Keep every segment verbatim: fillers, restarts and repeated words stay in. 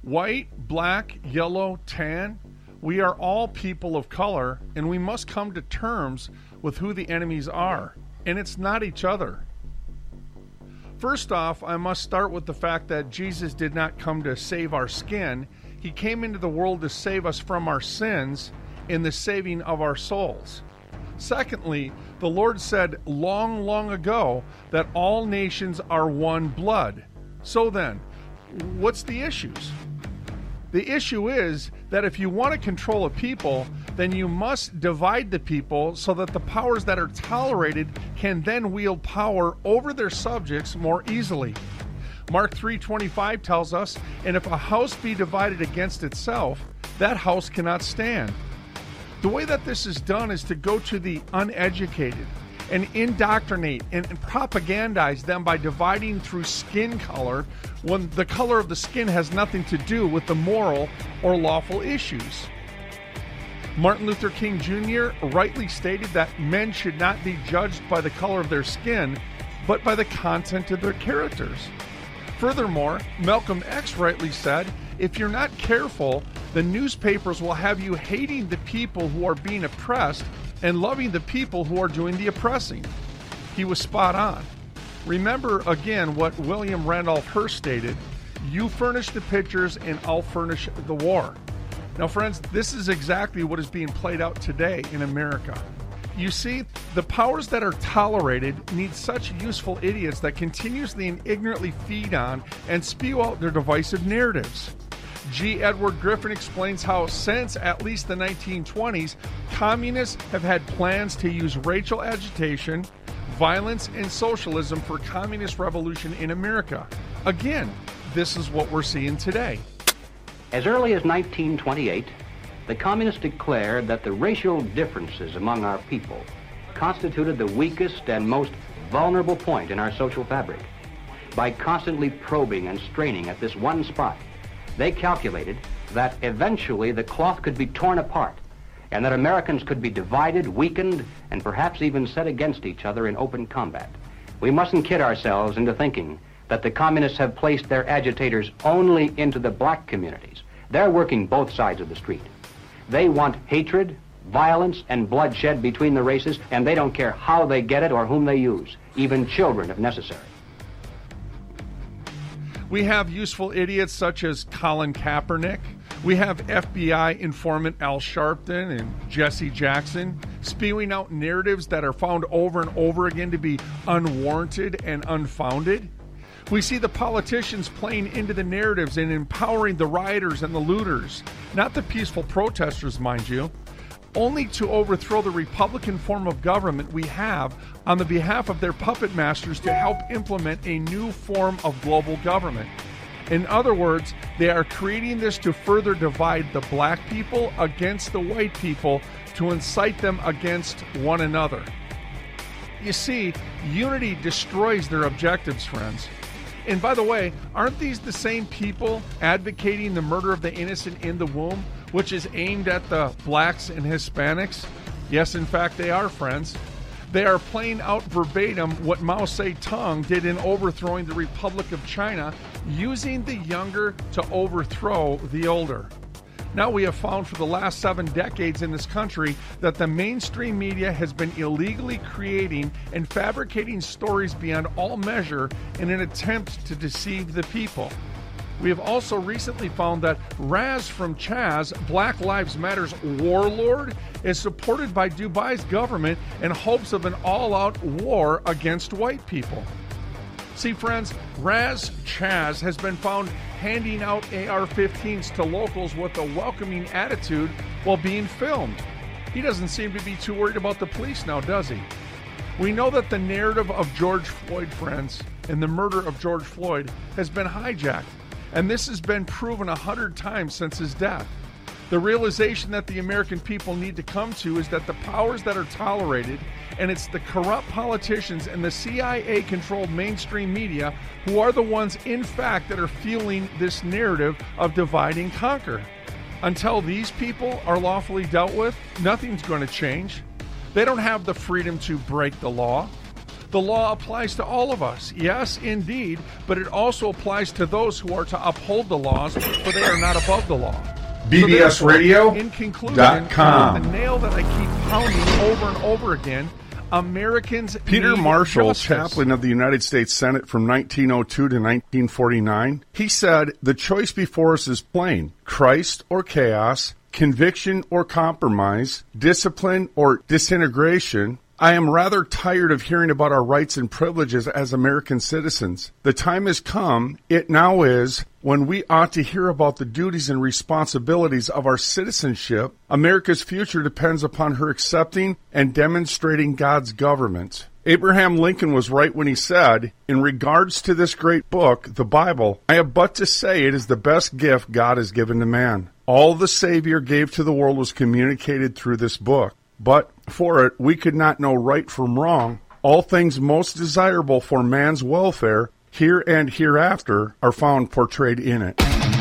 White, black, yellow, tan, we are all people of color, and we must come to terms with who the enemies are, and it's not each other. First off, I must start with the fact that Jesus did not come to save our skin. He came into the world to save us from our sins in the saving of our souls. Secondly, the Lord said long, long ago that all nations are one blood. So then, what's the issues? The issue is that if you want to control a people, then you must divide the people so that the powers that are tolerated can then wield power over their subjects more easily. Mark three twenty-five tells us, "And if a house be divided against itself, that house cannot stand." The way that this is done is to go to the uneducated and indoctrinate and, and propagandize them by dividing through skin color when the color of the skin has nothing to do with the moral or lawful issues. Martin Luther King Junior rightly stated that men should not be judged by the color of their skin, but by the content of their characters. Furthermore, Malcolm X rightly said, if you're not careful, the newspapers will have you hating the people who are being oppressed and loving the people who are doing the oppressing. He was spot on. Remember again what William Randolph Hearst stated, you furnish the pictures and I'll furnish the war. Now friends, this is exactly what is being played out today in America. You see, the powers that are tolerated need such useful idiots that continuously and ignorantly feed on and spew out their divisive narratives. G. Edward Griffin explains how since at least the nineteen twenties, communists have had plans to use racial agitation, violence, and socialism for communist revolution in America. Again, this is what we're seeing today. As early as nineteen twenty-eight, the communists declared that the racial differences among our people constituted the weakest and most vulnerable point in our social fabric. By constantly probing and straining at this one spot, they calculated that eventually the cloth could be torn apart and that Americans could be divided, weakened, and perhaps even set against each other in open combat. We mustn't kid ourselves into thinking that the communists have placed their agitators only into the black communities. They're working both sides of the street. They want hatred, violence, and bloodshed between the races, and they don't care how they get it or whom they use, even children if necessary. We have useful idiots such as Colin Kaepernick. We have F B I informant Al Sharpton and Jesse Jackson spewing out narratives that are found over and over again to be unwarranted and unfounded. We see the politicians playing into the narratives and empowering the rioters and the looters, not the peaceful protesters, mind you, only to overthrow the Republican form of government we have on the behalf of their puppet masters to help implement a new form of global government. In other words, they are creating this to further divide the black people against the white people to incite them against one another. You see, unity destroys their objectives, friends. And by the way, aren't these the same people advocating the murder of the innocent in the womb, which is aimed at the blacks and Hispanics? Yes, in fact, they are, friends. They are playing out verbatim what Mao Zedong did in overthrowing the Republic of China, using the younger to overthrow the older. Now we have found for the last seven decades in this country that the mainstream media has been illegally creating and fabricating stories beyond all measure in an attempt to deceive the people. We have also recently found that Raz from Chaz, Black Lives Matter's warlord, is supported by Dubai's government in hopes of an all-out war against white people. See, friends, Raz Chaz has been found handing out A R fifteens to locals with a welcoming attitude while being filmed. He doesn't seem to be too worried about the police now, does he? We know that the narrative of George Floyd, friends, and the murder of George Floyd has been hijacked, and this has been proven a hundred times since his death. The realization that the American people need to come to is that the powers that are tolerated, and it's the corrupt politicians and the C I A-controlled mainstream media who are the ones, in fact, that are fueling this narrative of divide and conquer. Until these people are lawfully dealt with, nothing's going to change. They don't have the freedom to break the law. The law applies to all of us, yes, indeed, but it also applies to those who are to uphold the laws, for they are not above the law. B B S radio in conclusion, dot com. the nail that I keep pounding over and over again, Americans Peter need Marshall, justice. chaplain of the United States Senate from nineteen oh two to nineteen forty-nine, he said, the choice before us is plain, Christ or chaos, conviction or compromise, discipline or disintegration. I am rather tired of hearing about our rights and privileges as American citizens. The time has come, it now is, when we ought to hear about the duties and responsibilities of our citizenship. America's future depends upon her accepting and demonstrating God's government. Abraham Lincoln was right when he said, in regards to this great book, the Bible, I have but to say it is the best gift God has given to man. All the Savior gave to the world was communicated through this book. But for it, we could not know right from wrong. All things most desirable for man's welfare, here and hereafter, are found portrayed in it.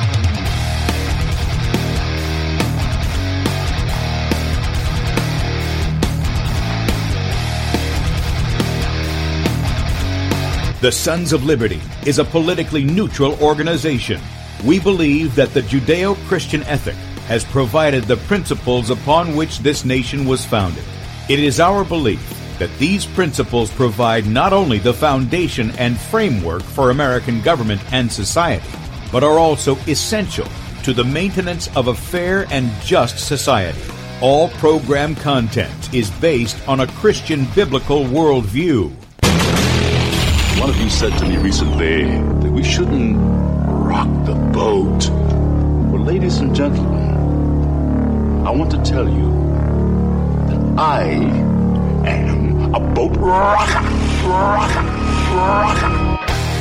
The Sons of Liberty is a politically neutral organization. We believe that the Judeo-Christian ethic has provided the principles upon which this nation was founded. It is our belief that these principles provide not only the foundation and framework for American government and society, but are also essential to the maintenance of a fair and just society. All program content is based on a Christian biblical worldview. One of you said to me recently that we shouldn't rock the boat. Well, ladies and gentlemen, I want to tell you that I am a boat rocker, rocker, rocker.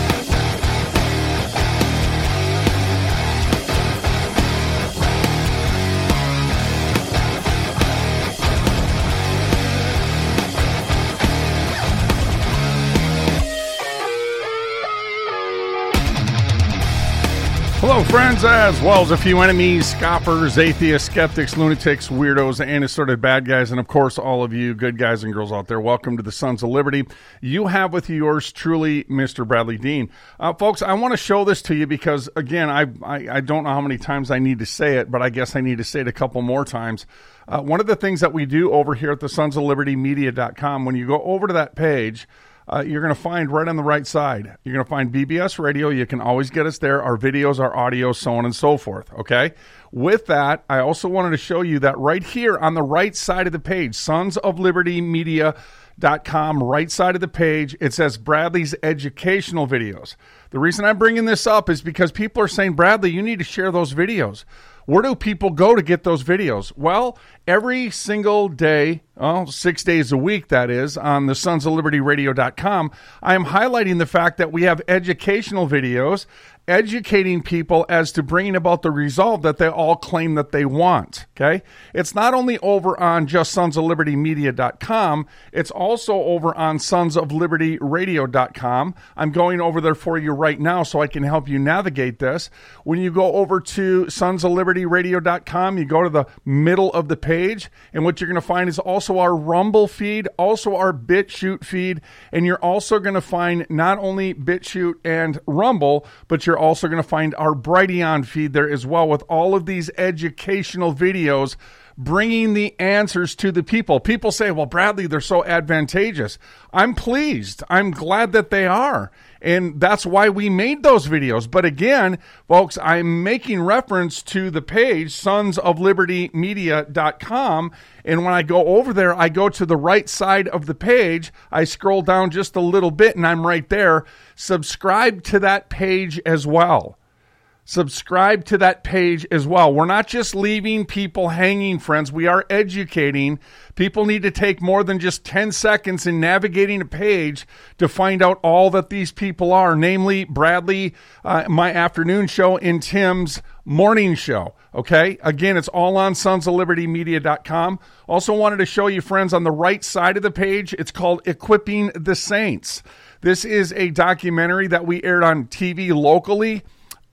Hello, friends, as well as a few enemies, scoffers, atheists, skeptics, lunatics, weirdos, and assorted bad guys, and of course, all of you good guys and girls out there. Welcome to the Sons of Liberty. You have with you yours truly, Mister Bradley Dean. Uh, folks, I want to show this to you because, again, I, I I don't know how many times I need to say it, but I guess I need to say it a couple more times. Uh, one of the things that we do over here at the sons of liberty media dot com, when you go over to that page, Uh, you're going to find right on the right side, you're going to find B B S Radio. You can always get us there, our videos, our audio, so on and so forth, okay? With that, I also wanted to show you that right here on the right side of the page, sons of liberty media dot com, right side of the page, it says Bradley's educational videos. The reason I'm bringing this up is because people are saying, Bradley, you need to share those videos. Where do people go to get those videos? Well, every single day, well, six days a week, that is, on the sons of liberty radio dot com, I am highlighting the fact that we have educational videos educating people as to bringing about the result that they all claim that they want, okay? It's not only over on just sons of liberty media dot com, it's also over on sons of liberty radio dot com. I'm going over there for you right now so I can help you navigate this. When you go over to sons of liberty radio dot com, you go to the middle of the page, and what you're going to find is also our Rumble feed, also our BitChute feed, and you're also going to find not only BitChute and Rumble, but you're You're also going to find our Brighteon feed there as well with all of these educational videos bringing the answers to the people. People say, well, Bradley, they're so advantageous. I'm pleased. I'm glad that they are. And that's why we made those videos. But again, folks, I'm making reference to the page, sons of liberty media dot com. And when I go over there, I go to the right side of the page. I scroll down just a little bit, and I'm right there. Subscribe to that page as well. Subscribe to that page as well. We're not just leaving people hanging, friends. We are educating. People need to take more than just ten seconds in navigating a page to find out all that these people are, namely Bradley, uh, my afternoon show, and Tim's morning show. Okay? Again, it's all on sons of liberty media dot com. Also wanted to show you, friends, on the right side of the page, it's called Equipping the Saints. This is a documentary that we aired on T V locally.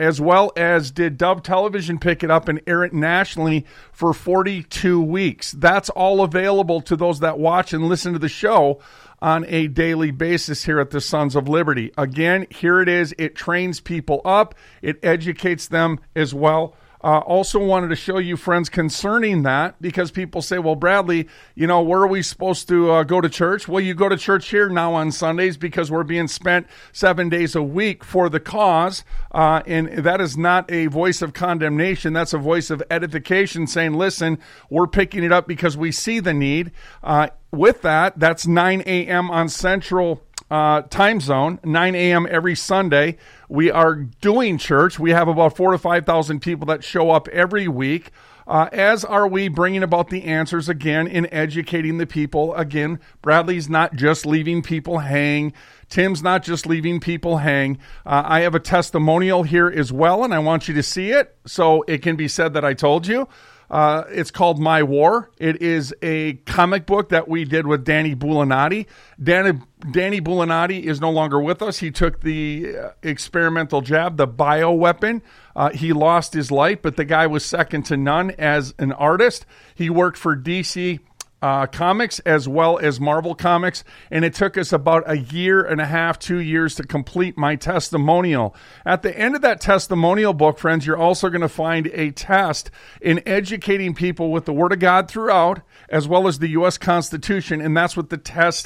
as well as did Dove Television pick it up and air it nationally for forty-two weeks. That's all available to those that watch and listen to the show on a daily basis here at the Sons of Liberty. Again, here it is. It trains people up. It educates them as well. Uh, also wanted to show you, friends, concerning that, because people say, well, Bradley, you know, where are we supposed to uh, go to church? Well, you go to church here now on Sundays because we're being spent seven days a week for the cause. Uh, and that is not a voice of condemnation. That's a voice of edification saying, listen, we're picking it up because we see the need. Uh, with that, that's nine a.m. on Central Uh, time zone, nine a.m. every Sunday. We are doing church. We have about four to five thousand people that show up every week, uh, as are we bringing about the answers again in educating the people. Again, Bradley's not just leaving people hang. Tim's not just leaving people hang. Uh, I have a testimonial here as well, and I want you to see it so it can be said that I told you. Uh, it's called My War. It is a comic book that we did with Danny Bulinati. Danny, Danny Bulinati is no longer with us. He took the uh, experimental jab, the bioweapon. Uh, he lost his life, but the guy was second to none as an artist. He worked for D C Uh, comics as well as Marvel Comics, and it took us about a year and a half, two years to complete my testimonial. At the end of that testimonial book, friends, you're also going to find a test in educating people with the Word of God throughout, as well as the U S Constitution, and that's what the test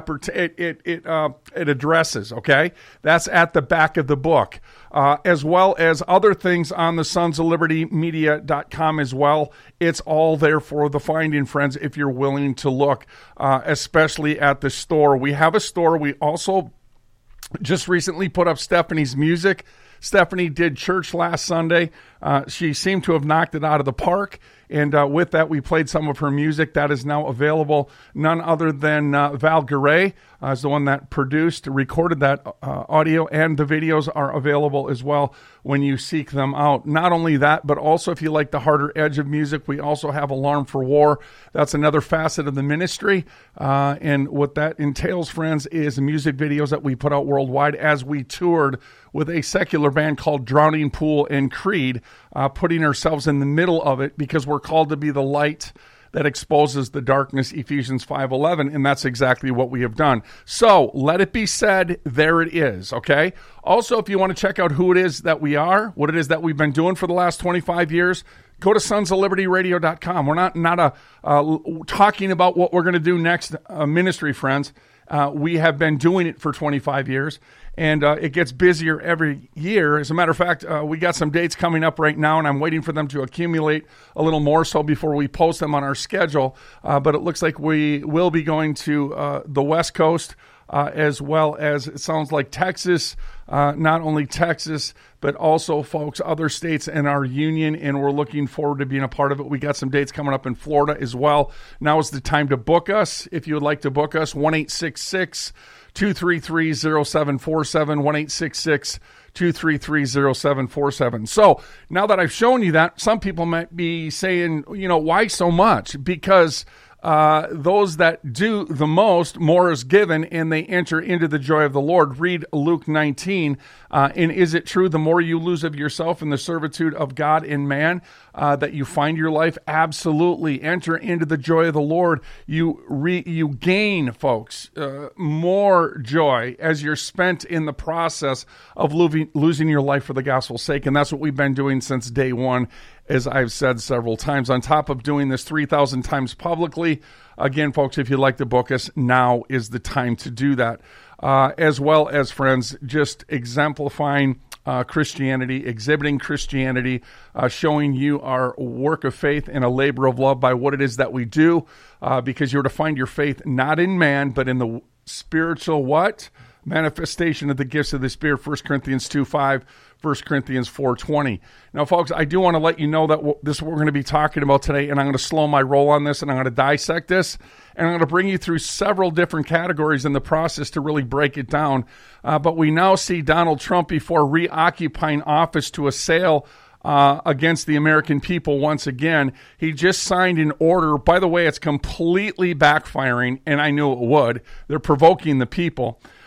it it it, uh, it addresses. Okay, that's at the back of the book. Uh, as well as other things on the sons of liberty media dot com as well. It's all there for the finding, friends, if you're willing to look, uh, especially at the store. We have a store. We also just recently put up Stephanie's music. Stephanie did church last Sunday. Uh, she seemed to have knocked it out of the park. And uh, with that, we played some of her music that is now available. None other than uh, Val Garay uh, is the one that produced, recorded that uh, audio, and the videos are available as well when you seek them out. Not only that, but also if you like the harder edge of music, we also have Alarm for War. That's another facet of the ministry. Uh, and what that entails, friends, is music videos that we put out worldwide as we toured with a secular band called Drowning Pool and Creed, uh, putting ourselves in the middle of it because we're called to be the light that exposes the darkness, Ephesians five eleven, and that's exactly what we have done. So, let it be said, there it is, okay? Also, if you want to check out who it is that we are, what it is that we've been doing for the last twenty-five years, go to sons of liberty radio dot com. We're not, not a, uh, talking about what we're going to do next, uh, ministry, friends. Uh, we have been doing it for twenty-five years, and uh, it gets busier every year. As a matter of fact, uh, we got some dates coming up right now, and I'm waiting for them to accumulate a little more so before we post them on our schedule. Uh, but it looks like we will be going to uh, the West Coast, uh, as well as, it sounds like, Texas, uh, not only Texas, but also, folks, other states in our union, and we're looking forward to being a part of it. We got some dates coming up in Florida as well. Now is the time to book us. If you would like to book us, one eight six six, two three three, zero seven four seven, one eight six six, two three three, zero seven four seven. So now that I've shown you that, some people might be saying, you know, why so much? Because Uh, those that do the most, more is given, and they enter into the joy of the Lord. Read Luke nineteen. Uh, and is it true the more you lose of yourself in the servitude of God and man, uh, that you find your life? Absolutely. Enter into the joy of the Lord. You re, you gain, folks, uh, more joy as you're spent in the process of losing, losing your life for the gospel's sake. And that's what we've been doing since day one, as I've said several times. On top of doing this three thousand times publicly, again, folks, if you'd like to book us, now is the time to do that. Uh, as well as, friends, just exemplifying uh, Christianity, exhibiting Christianity, uh, showing you our work of faith and a labor of love by what it is that we do, uh, because you're to find your faith not in man, but in the spiritual what? Manifestation of the gifts of the Spirit, First Corinthians two five, First Corinthians four twenty. Now, folks, I do want to let you know that w- this is what we're going to be talking about today, and I'm going to slow my roll on this, and I'm going to dissect this, and I'm going to bring you through several different categories in the process to really break it down. Uh, but we now see Donald Trump, before reoccupying office, to assail Uh, against the American people once again. He just signed an order. By the way, it's completely backfiring, and I knew it would. They're provoking the people.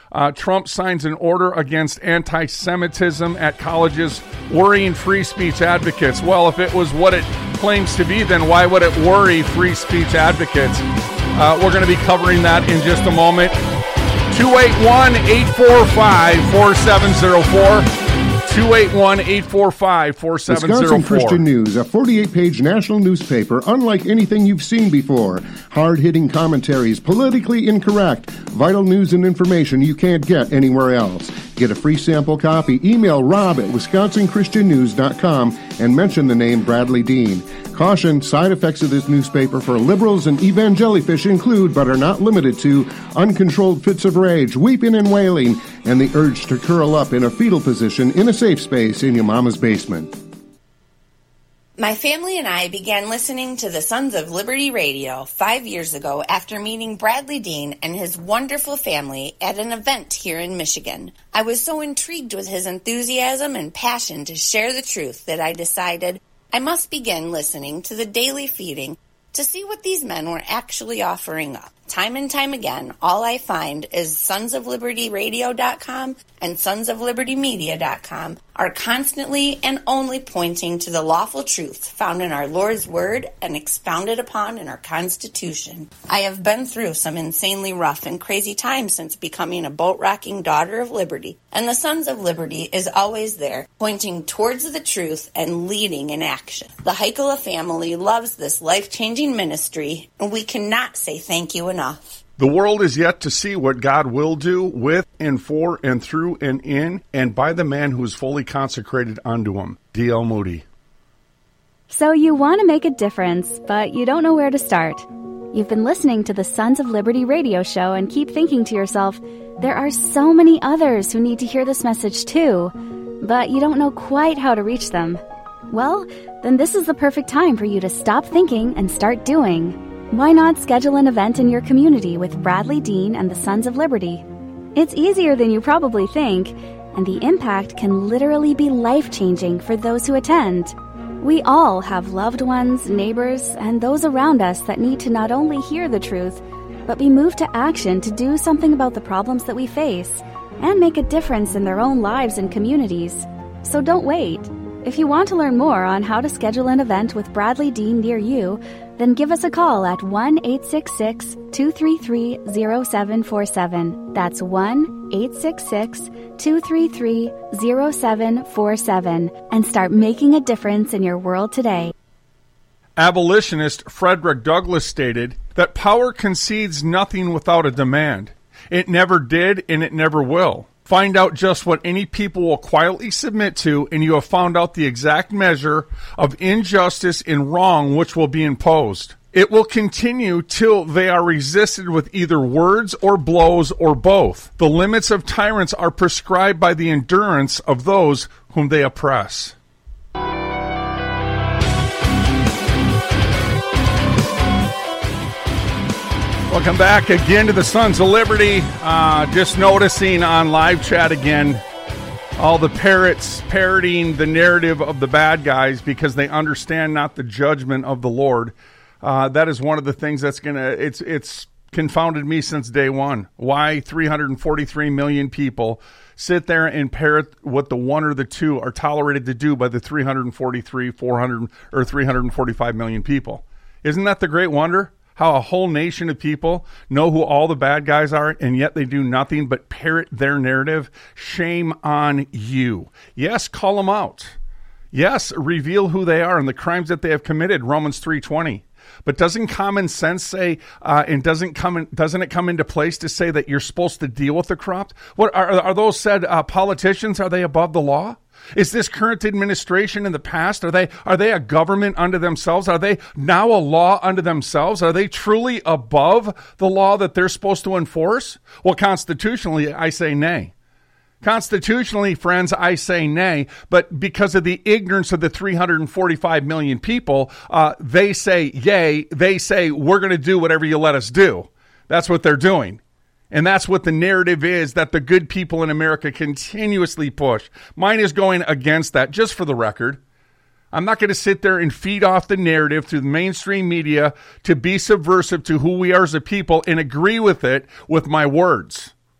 Uh, Trump signs an order against anti-Semitism at colleges, worrying free speech advocates. Well, if it was what it claims to be, then why would it worry free speech advocates? Uh, we're going to be covering that in just a moment. two eight one, eight four five, four seven zero four. two eight one, eight four five, four seven zero four. Wisconsin Christian News, a forty-eight page national newspaper unlike anything you've seen before. Hard-hitting commentaries, politically incorrect, vital news and information you can't get anywhere else. Get a free sample copy. Email Rob at wisconsin christian news dot com and mention the name Bradley Dean. Caution, side effects of this newspaper for liberals and evangelifish include, but are not limited to, uncontrolled fits of rage, weeping and wailing, and the urge to curl up in a fetal position in a safe space in your mama's basement. My family and I began listening to the Sons of Liberty Radio five years ago after meeting Bradley Dean and his wonderful family at an event here in Michigan. I was so intrigued with his enthusiasm and passion to share the truth that I decided I must begin listening to the daily feeding to see what these men were actually offering up. Time and time again, all I find is sons of liberty radio dot com and sons of liberty media dot com are constantly and only pointing to the lawful truth found in our Lord's Word and expounded upon in our Constitution. I have been through some insanely rough and crazy times since becoming a boat-rocking daughter of liberty, and the Sons of Liberty is always there, pointing towards the truth and leading in action. The Heikela family loves this life-changing ministry, and we cannot say thank you enough. The world is yet to see what God will do with and for and through and in and by the man who is fully consecrated unto him. D L. Moody. So you want to make a difference, but you don't know where to start. You've been listening to the Sons of Liberty radio show and keep thinking to yourself, there are so many others who need to hear this message too, but you don't know quite how to reach them. Well, then this is the perfect time for you to stop thinking and start doing. Why not schedule an event in your community with Bradley Dean and the Sons of Liberty? It's easier than you probably think, and the impact can literally be life-changing for those who attend. We all have loved ones, neighbors, and those around us that need to not only hear the truth, but be moved to action to do something about the problems that we face and make a difference in their own lives and communities. So don't wait. If you want to learn more on how to schedule an event with Bradley Dean near you, then give us a call at one eight six six, two three three, zero seven four seven. That's one eight six six, two three three, zero seven four seven and start making a difference in your world today. Abolitionist Frederick Douglass stated that power concedes nothing without a demand. It never did, and it never will. Find out just what any people will quietly submit to, and you have found out the exact measure of injustice and wrong which will be imposed. It will continue till they are resisted with either words or blows or both. The limits of tyrants are prescribed by the endurance of those whom they oppress. Welcome back again to the Sons of Liberty. Uh, just noticing on live chat again, all the parrots parroting the narrative of the bad guys because they understand not the judgment of the Lord. Uh, that is one of the things that's going to, it's it's confounded me since day one. Why three hundred forty-three million people sit there and parrot what the one or the two are tolerated to do by the three hundred forty-three, four hundred, or three hundred forty-five million people. Isn't that the great wonder? How a whole nation of people know who all the bad guys are, and yet they do nothing but parrot their narrative. Shame on you. Yes, call them out. Yes, reveal who they are and the crimes that they have committed, Romans three twenty. But doesn't common sense say, uh, and doesn't come in, doesn't it come into place to say that you're supposed to deal with the corrupt? What are, are those said uh, politicians? Are they above the law? Is this current administration in the past, are they are they a government unto themselves? Are they now a law unto themselves? Are they truly above the law that they're supposed to enforce? Well, constitutionally, I say nay. Constitutionally, friends, I say nay, but because of the ignorance of the three hundred forty-five million people, uh, they say yay. They say, we're going to do whatever you let us do. That's what they're doing. And that's what the narrative is that the good people in America continuously push. Mine is going against that, just for the record. I'm not going to sit there and feed off the narrative through the mainstream media to be subversive to who we are as a people and agree with it with my words.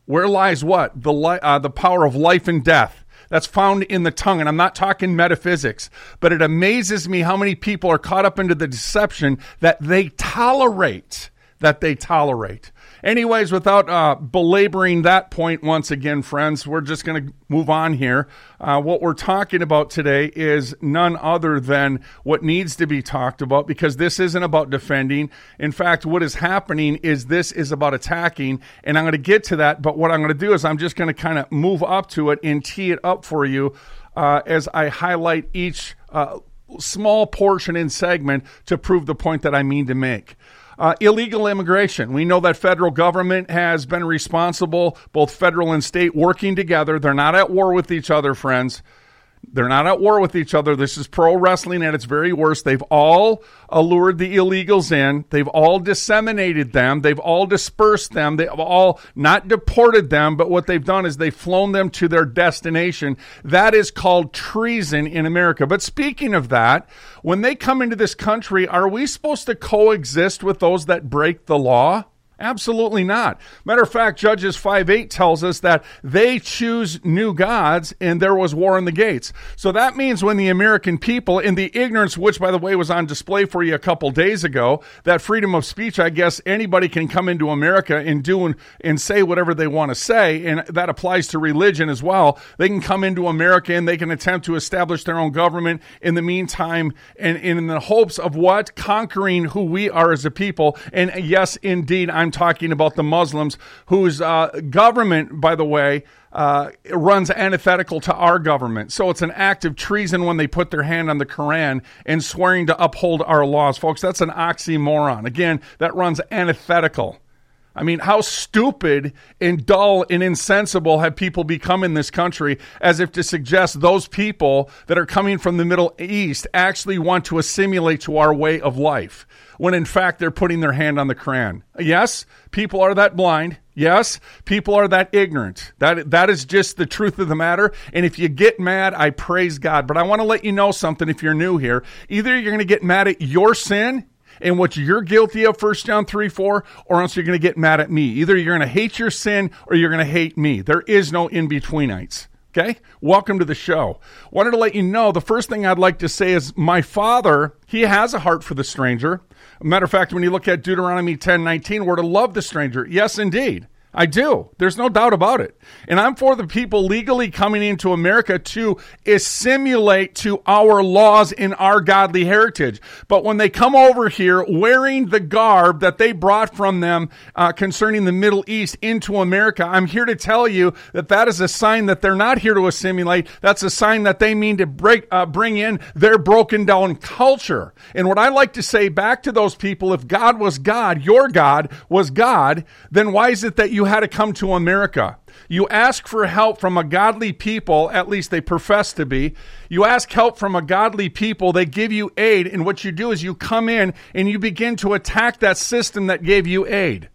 Where lies what? The, li- uh, the power of life and death. That's found in the tongue. And I'm not talking metaphysics, but it amazes me how many people are caught up into the deception that they tolerate, that they tolerate. Anyways, without uh, belaboring that point once again, friends, we're just going to move on here. Uh, what we're talking about today is none other than what needs to be talked about, because this isn't about defending. In fact, what is happening is this is about attacking, and I'm going to get to that, but what I'm going to do is I'm just going to kind of move up to it and tee it up for you uh, as I highlight each uh, small portion and segment to prove the point that I mean to make. Uh, illegal immigration. We know that federal government has been responsible, both federal and state, working together. They're not at war with each other, friends. They're not at war with each other. This is pro wrestling at its very worst. They've all allured the illegals in. They've all disseminated them. They've all dispersed them. They've all not deported them, but what they've done is they've flown them to their destination. That is called treason in America. But speaking of that, when they come into this country, are we supposed to coexist with those that break the law? Absolutely not. Matter of fact, Judges five eight tells us that they choose new gods and there was war in the gates. So that means when the American people, in the ignorance, which by the way was on display for you a couple days ago, that freedom of speech, I guess anybody can come into America and do and, and say whatever they want to say, and that applies to religion as well. They can come into America and they can attempt to establish their own government in the meantime, and, and in the hopes of what? Conquering who we are as a people. And yes, indeed, I'm talking about the Muslims whose uh, government, by the way, uh, runs antithetical to our government. So it's an act of treason when they put their hand on the Quran and swearing to uphold our laws. Folks, that's an oxymoron. Again, that runs antithetical. I mean, how stupid and dull and insensible have people become in this country, as if to suggest those people that are coming from the Middle East actually want to assimilate to our way of life, when in fact they're putting their hand on the Quran. Yes, people are that blind. Yes, people are that ignorant. That that is just the truth of the matter. And if you get mad, I praise God. But I want to let you know something if you're new here. Either you're going to get mad at your sin and what you're guilty of, First John three four, or else you're going to get mad at me. Either you're going to hate your sin or you're going to hate me. There is no in-betweenites. Okay? Welcome to the show. Wanted to let you know, the first thing I'd like to say is my father, he has a heart for the stranger. Matter of fact, when you look at Deuteronomy ten nineteen, we're to love the stranger. Yes, indeed. I do. There's no doubt about it. And I'm for the people legally coming into America to assimilate to our laws in our godly heritage. But when they come over here wearing the garb that they brought from them uh, concerning the Middle East into America, I'm here to tell you that that is a sign that they're not here to assimilate. That's a sign that they mean to break, uh, bring in their broken down culture. And what I like to say back to those people, if God was God, your God was God, then why is it that you had to come to America? You ask for help from a godly people, at least they profess to be. You ask help from a godly people, they give you aid, and what you do is you come in and you begin to attack that system that gave you aid.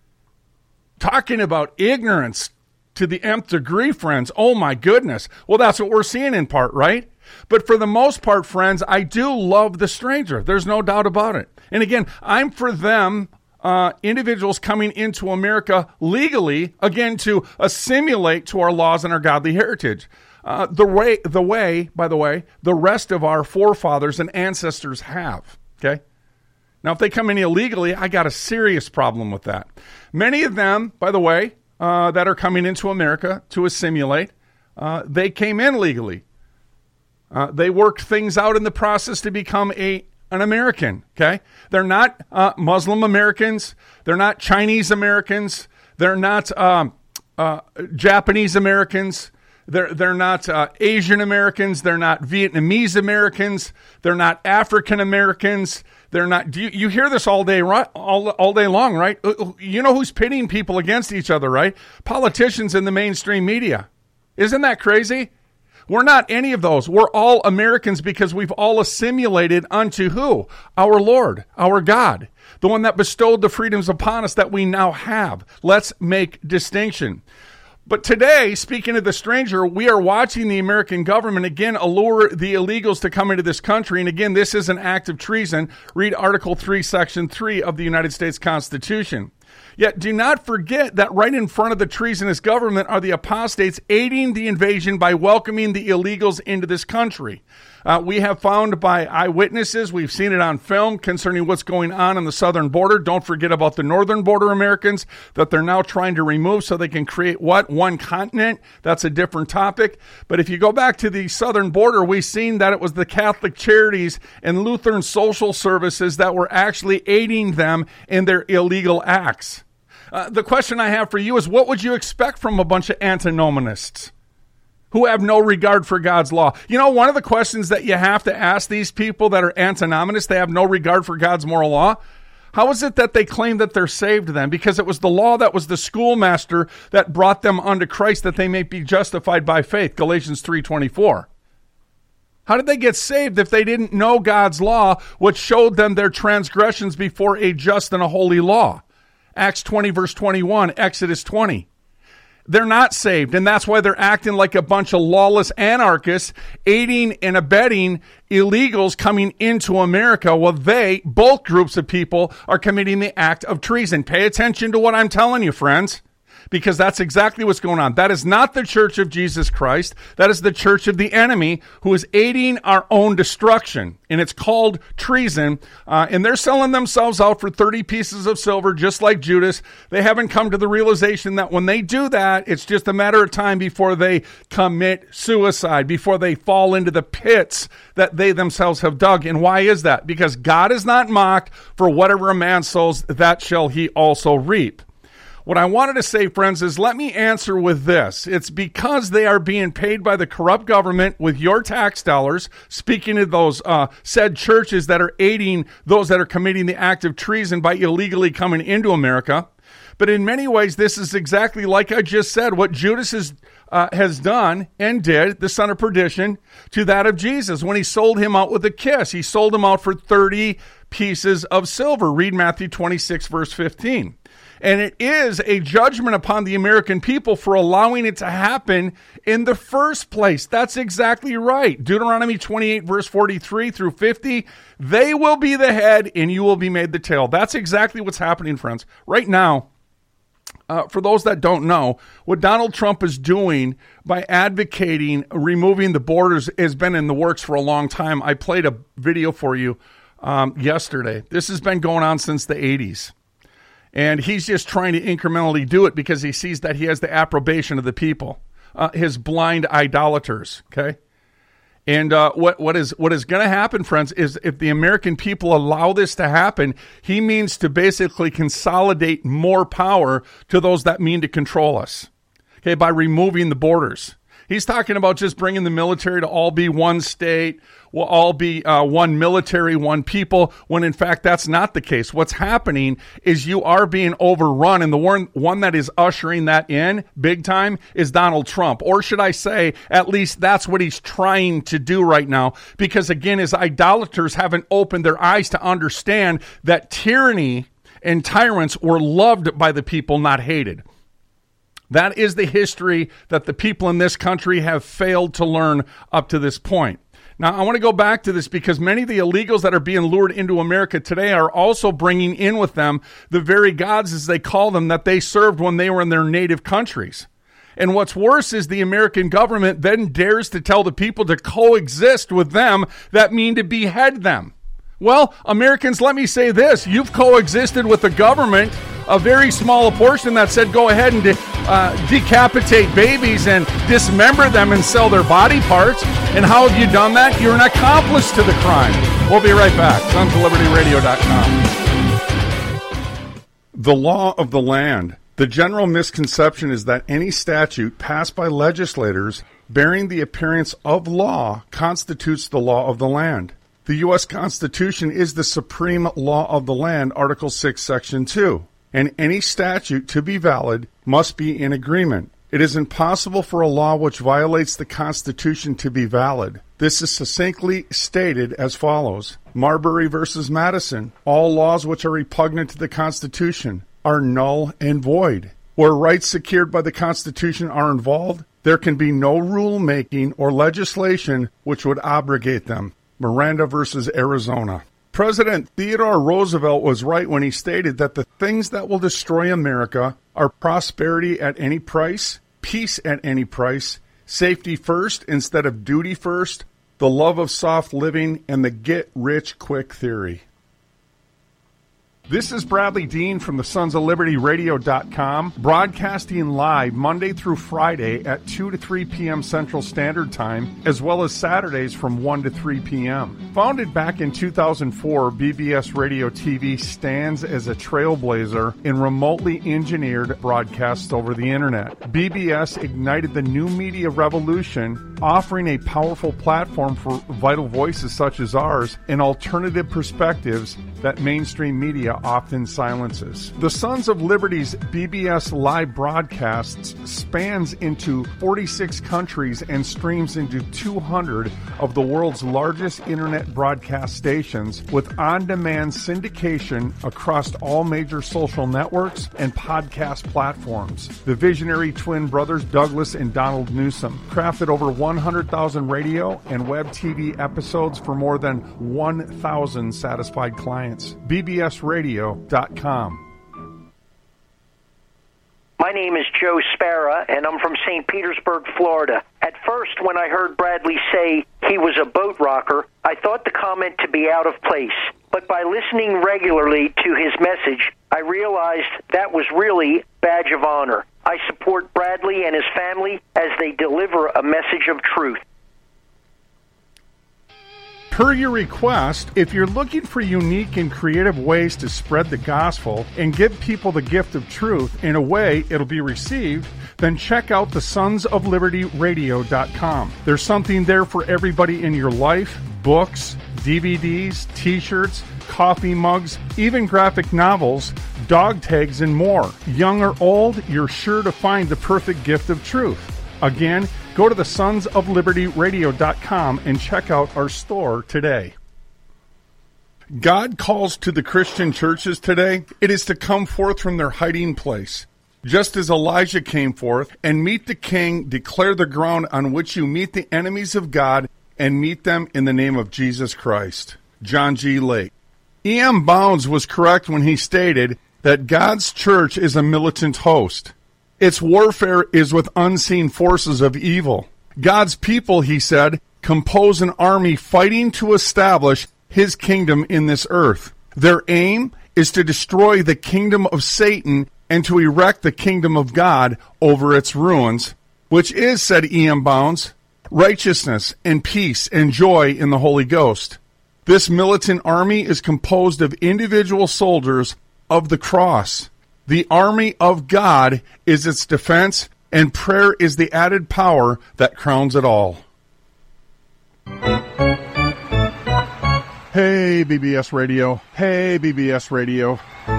Talking about ignorance to the nth degree, friends. Oh my goodness. Well, that's what we're seeing in part, right? But for the most part, friends, I do love the stranger. There's no doubt about it. And again, I'm for them, Uh, individuals coming into America legally, again, to assimilate to our laws and our godly heritage. Uh, the way, the way, by the way, the rest of our forefathers and ancestors have, okay? Now, if they come in illegally, I got a serious problem with that. Many of them, by the way, uh, that are coming into America to assimilate, uh, they came in legally. Uh, they worked things out in the process to become a an American, okay? They're not uh, Muslim Americans. They're not Chinese Americans. They're not um, uh, Japanese Americans. They're, they're not uh, Asian Americans. They're not Vietnamese Americans. They're not African Americans. They're not, do you, you hear this all day, right? All, all day long, right? You know who's pitting people against each other, right? Politicians in the mainstream media. Isn't that crazy? We're not any of those. We're all Americans because we've all assimilated unto who? Our Lord, our God, the one that bestowed the freedoms upon us that we now have. Let's make distinction. But today, speaking of the stranger, we are watching the American government again allure the illegals to come into this country. And again, this is an act of treason. Read Article three, Section three of the United States Constitution. Yet do not forget that right in front of the treasonous government are the apostates aiding the invasion by welcoming the illegals into this country. Uh, we have found by eyewitnesses, we've seen it on film concerning what's going on on the southern border. Don't forget about the northern border Americans that they're now trying to remove so they can create what? One continent. That's a different topic. But if you go back to the southern border, we've seen that it was the Catholic Charities and Lutheran social services that were actually aiding them in their illegal acts. Uh, the question I have for you is, what would you expect from a bunch of antinomianists who have no regard for God's law? You know, one of the questions that you have to ask these people that are antinomianists, they have no regard for God's moral law. How is it that they claim that they're saved then? Because it was the law that was the schoolmaster that brought them unto Christ that they may be justified by faith, Galatians three twenty-four. How did they get saved if they didn't know God's law, which showed them their transgressions before a just and a holy law? Acts twenty, verse twenty-one, Exodus twenty. They're not saved, and that's why they're acting like a bunch of lawless anarchists, aiding and abetting illegals coming into America. Well, they, both groups of people, are committing the act of treason. Pay attention to what I'm telling you, friends, because that's exactly what's going on. That is not the church of Jesus Christ. That is the church of the enemy who is aiding our own destruction, and it's called treason, uh, and they're selling themselves out for thirty pieces of silver, just like Judas. They haven't come to the realization that when they do that, it's just a matter of time before they commit suicide, before they fall into the pits that they themselves have dug. And why is that? Because God is not mocked, for whatever a man sows, that shall he also reap. What I wanted to say, friends, is let me answer with this. It's because they are being paid by the corrupt government with your tax dollars, speaking of those uh, said churches that are aiding those that are committing the act of treason by illegally coming into America. But in many ways, this is exactly like I just said, what Judas is, uh, has done and did, the son of perdition, to that of Jesus when he sold him out with a kiss. He sold him out for thirty pieces of silver. Read Matthew twenty-six, verse fifteen. And it is a judgment upon the American people for allowing it to happen in the first place. That's exactly right. Deuteronomy twenty-eight, verse forty-three through fifty, they will be the head and you will be made the tail. That's exactly what's happening, friends. Right now, uh, for those that don't know, what Donald Trump is doing by advocating removing the borders has been in the works for a long time. I played a video for you um, yesterday. This has been going on since the eighties. And he's just trying to incrementally do it because he sees that he has the approbation of the people, uh, his blind idolaters, okay? And uh, what what is what is going to happen, friends, is if the American people allow this to happen, he means to basically consolidate more power to those that mean to control us, okay, by removing the borders. He's talking about just bringing the military to all be one state, will all be uh, one military, one people, when in fact that's not the case. What's happening is you are being overrun, and the one, one that is ushering that in big time is Donald Trump. Or should I say, at least that's what he's trying to do right now, because again, his idolaters haven't opened their eyes to understand that tyranny and tyrants were loved by the people, not hated. That is the history that the people in this country have failed to learn up to this point. Now, I want to go back to this because many of the illegals that are being lured into America today are also bringing in with them the very gods, as they call them, that they served when they were in their native countries. And what's worse is the American government then dares to tell the people to coexist with them that mean to behead them. Well, Americans, let me say this. You've coexisted with the government, a very small portion that said go ahead and de- uh, decapitate babies and dismember them and sell their body parts. And how have you done that? You're an accomplice to the crime. We'll be right back. sons of liberty radio dot com. The law of the land. The general misconception is that any statute passed by legislators bearing the appearance of law constitutes the law of the land. The U S Constitution is the supreme law of the land, Article six, Section two. And any statute to be valid must be in agreement. It is impossible for a law which violates the Constitution to be valid. This is succinctly stated as follows. Marbury versus Madison. All laws which are repugnant to the Constitution are null and void. Where rights secured by the Constitution are involved, there can be no rule-making or legislation which would abrogate them. Miranda versus Arizona. President Theodore Roosevelt was right when he stated that the things that will destroy America are prosperity at any price, peace at any price, safety first instead of duty first, the love of soft living, and the get-rich-quick theory. This is Bradley Dean from the Sons of Liberty Radio dot com, broadcasting live Monday through Friday at two to three p.m. Central Standard Time, as well as Saturdays from one to three p.m. Founded back in two thousand four, B B S Radio T V stands as a trailblazer in remotely engineered broadcasts over the Internet. B B S ignited the new media revolution, offering a powerful platform for vital voices such as ours and alternative perspectives that mainstream media often silences. The Sons of Liberty's B B S live broadcasts spans into forty-six countries and streams into two hundred of the world's largest internet broadcast stations with on-demand syndication across all major social networks and podcast platforms. The visionary twin brothers Douglas and Donald Newsom crafted over one hundred thousand radio and web T V episodes for more than one thousand satisfied clients. B B S Radio dot com. My name is Joe Sparra, and I'm from Saint Petersburg, Florida. At first, when I heard Bradley say he was a boat rocker, I thought the comment to be out of place. But by listening regularly to his message, I realized that was really badge of honor. I support Bradley and his family as they deliver a message of truth. Per your request, if you're looking for unique and creative ways to spread the gospel and give people the gift of truth in a way it'll be received, then check out the Sons of Liberty Radio dot com. There's something there for everybody in your life: books, D V Ds, t-shirts, coffee mugs, even graphic novels, dog tags, and more. Young or old, you're sure to find the perfect gift of truth. Again, go to the Sons of Liberty Radio dot com and check out our store today. God calls to the Christian churches today. It is to come forth from their hiding place. Just as Elijah came forth and meet the king, declare the ground on which you meet the enemies of God and meet them in the name of Jesus Christ. John G. Lake. E M. Bounds was correct when he stated that God's church is a militant host. Its warfare is with unseen forces of evil. God's people, he said, compose an army fighting to establish his kingdom in this earth. Their aim is to destroy the kingdom of Satan and to erect the kingdom of God over its ruins, which is, said E M. Bounds, righteousness and peace and joy in the Holy Ghost. This militant army is composed of individual soldiers of the cross. The army of God is its defense, and prayer is the added power that crowns it all. Hey, B B S Radio. Hey, B B S Radio.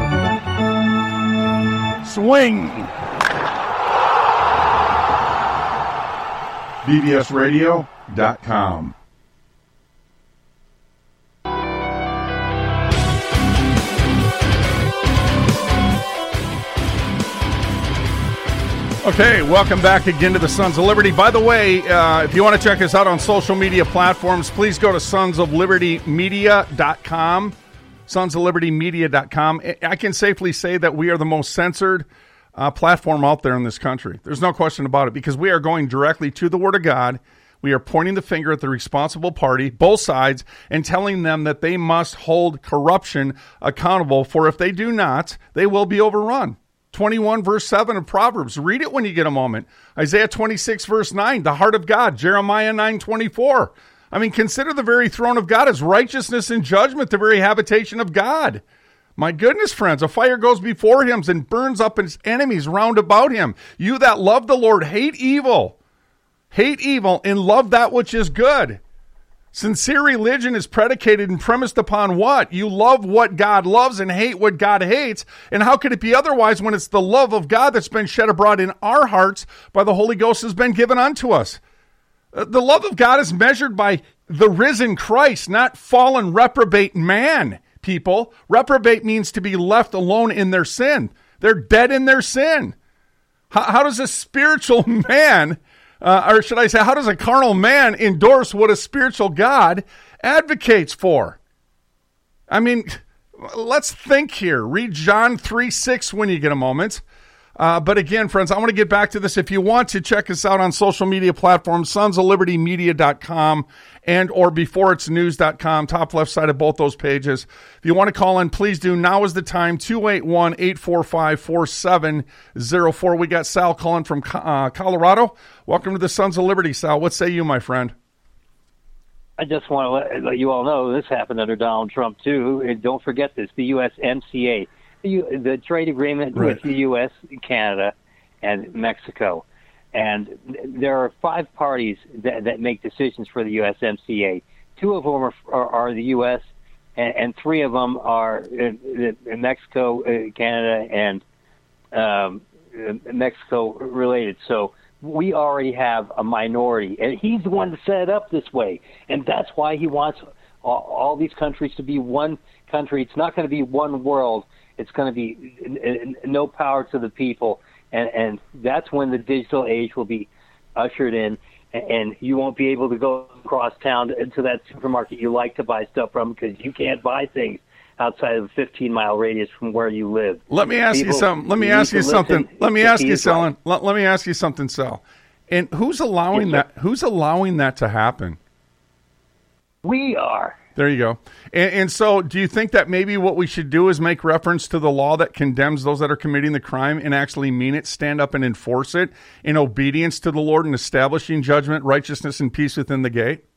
Swing! B B S Radio dot com. Okay, welcome back again to the Sons of Liberty. By the way, uh, if you want to check us out on social media platforms, please go to Sons of Liberty Media dot com. Sons of Liberty Media dot com. I can safely say that we are the most censored uh, platform out there in this country. There's no question about it, because we are going directly to the Word of God. We are pointing the finger at the responsible party, both sides, and telling them that they must hold corruption accountable, for if they do not, they will be overrun. twenty-one verse seven of Proverbs. Read it when you get a moment. Isaiah twenty-six verse nine, the heart of God. Jeremiah nine twenty-four. I mean, consider the very throne of God as righteousness and judgment, the very habitation of God. My goodness, friends, a fire goes before him and burns up his enemies round about him. You that love the Lord, hate evil. Hate evil and love that which is good. Sincere religion is predicated and premised upon what? You love what God loves and hate what God hates. And how could it be otherwise when it's the love of God that's been shed abroad in our hearts by the Holy Ghost has been given unto us? The love of God is measured by the risen Christ, not fallen reprobate man, people. Reprobate means to be left alone in their sin. They're dead in their sin. How, how does a spiritual man... Uh, or should I say, how does a carnal man endorse what a spiritual God advocates for? I mean, let's think here. Read John three six when you get a moment. Uh, but again, friends, I want to get back to this. If you want to check us out on social media platforms, sons of liberty media dot com and or before it's news dot com, top left side of both those pages. If you want to call in, please do. Now is the time, two eight one, eight four five, four seven zero four. We got Sal calling from uh, Colorado. Welcome to the Sons of Liberty, Sal. What say you, my friend? I just want to let, let you all know this happened under Donald Trump, too. And don't forget this, the U S M C A. The trade agreement right. with the U S, Canada, and Mexico. And there are five parties that, that make decisions for the U S M C A. Two of them are, are, are the U S, and, and three of them are in, in Mexico, uh, Canada, and um, Mexico related. So we already have a minority. And he's the one that set it up this way. And that's why he wants all, all these countries to be one country. It's not going to be one world. It's going to be no power to the people, and, and that's when the digital age will be ushered in, and you won't be able to go across town to that supermarket you like to buy stuff from because you can't buy things outside of a fifteen-mile radius from where you live. Let me ask people, you something. Let me ask you something. Let me ask you, Sal. Let, let me ask you something, Sal. And who's allowing yes, that? Who's allowing that to happen? We are. There you go. And, and so do you think that maybe what we should do is make reference to the law that condemns those that are committing the crime and actually mean it, stand up and enforce it in obedience to the Lord and establishing judgment, righteousness, and peace within the gate?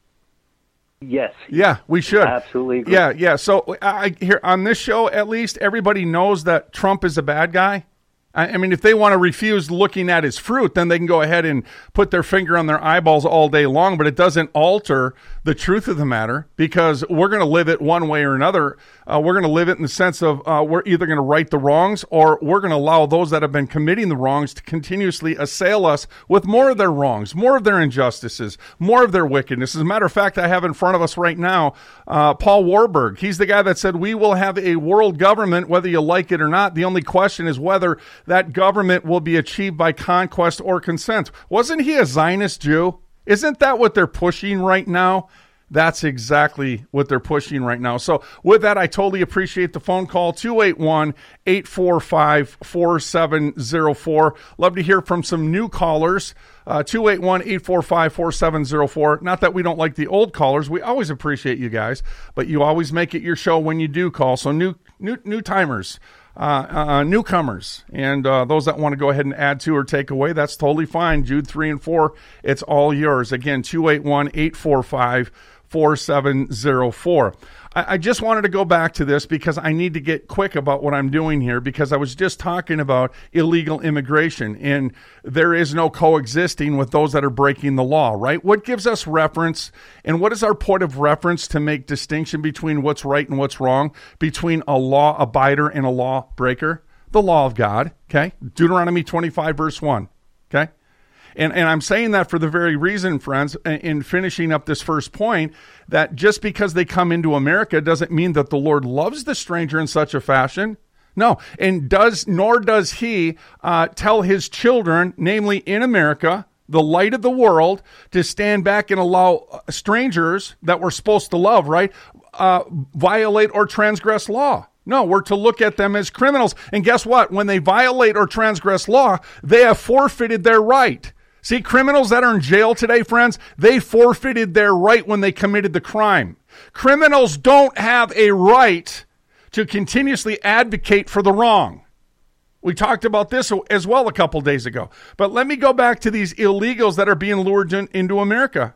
Yes. Yeah, we should. Absolutely agree. Yeah, yeah. So I here on this show, at least, everybody knows that Trump is a bad guy. I mean, if they want to refuse looking at his fruit, then they can go ahead and put their finger on their eyeballs all day long, but it doesn't alter the truth of the matter because we're going to live it one way or another. Uh, we're going to live it in the sense of uh, we're either going to right the wrongs or we're going to allow those that have been committing the wrongs to continuously assail us with more of their wrongs, more of their injustices, more of their wickedness. As a matter of fact, I have in front of us right now uh, Paul Warburg. He's the guy that said we will have a world government whether you like it or not. The only question is whether that government will be achieved by conquest or consent. Wasn't he a Zionist Jew? Isn't that what they're pushing right now? That's exactly what they're pushing right now. So with that, I totally appreciate the phone call, two eight one, eight four five, four seven zero four. Love to hear from some new callers, uh, two eight one, eight four five, four seven zero four. Not that we don't like the old callers. We always appreciate you guys, but you always make it your show when you do call. So new new new timers. Uh, uh, newcomers and uh, those that want to go ahead and add to or take away, that's totally fine. Jude three and four, it's all yours. Again, two eight one, eight four five, four seven zero four. I, I just wanted to go back to this because I need to get quick about what I'm doing here because I was just talking about illegal immigration and there is no coexisting with those that are breaking the law, right? What gives us reference and what is our point of reference to make distinction between what's right and what's wrong, between a law abider and a law breaker? The law of God, okay? Deuteronomy twenty-five, verse one, okay? And and I'm saying that for the very reason, friends, in finishing up this first point, that just because they come into America doesn't mean that the Lord loves the stranger in such a fashion. No, and does nor does he uh, tell his children, namely in America, the light of the world, to stand back and allow strangers that we're supposed to love, right, uh, violate or transgress law. No, we're to look at them as criminals. And guess what? When they violate or transgress law, they have forfeited their right. See, criminals that are in jail today, friends, they forfeited their right when they committed the crime. Criminals don't have a right to continuously advocate for the wrong. We talked about this as well a couple days ago. But let me go back to these illegals that are being lured in, into America.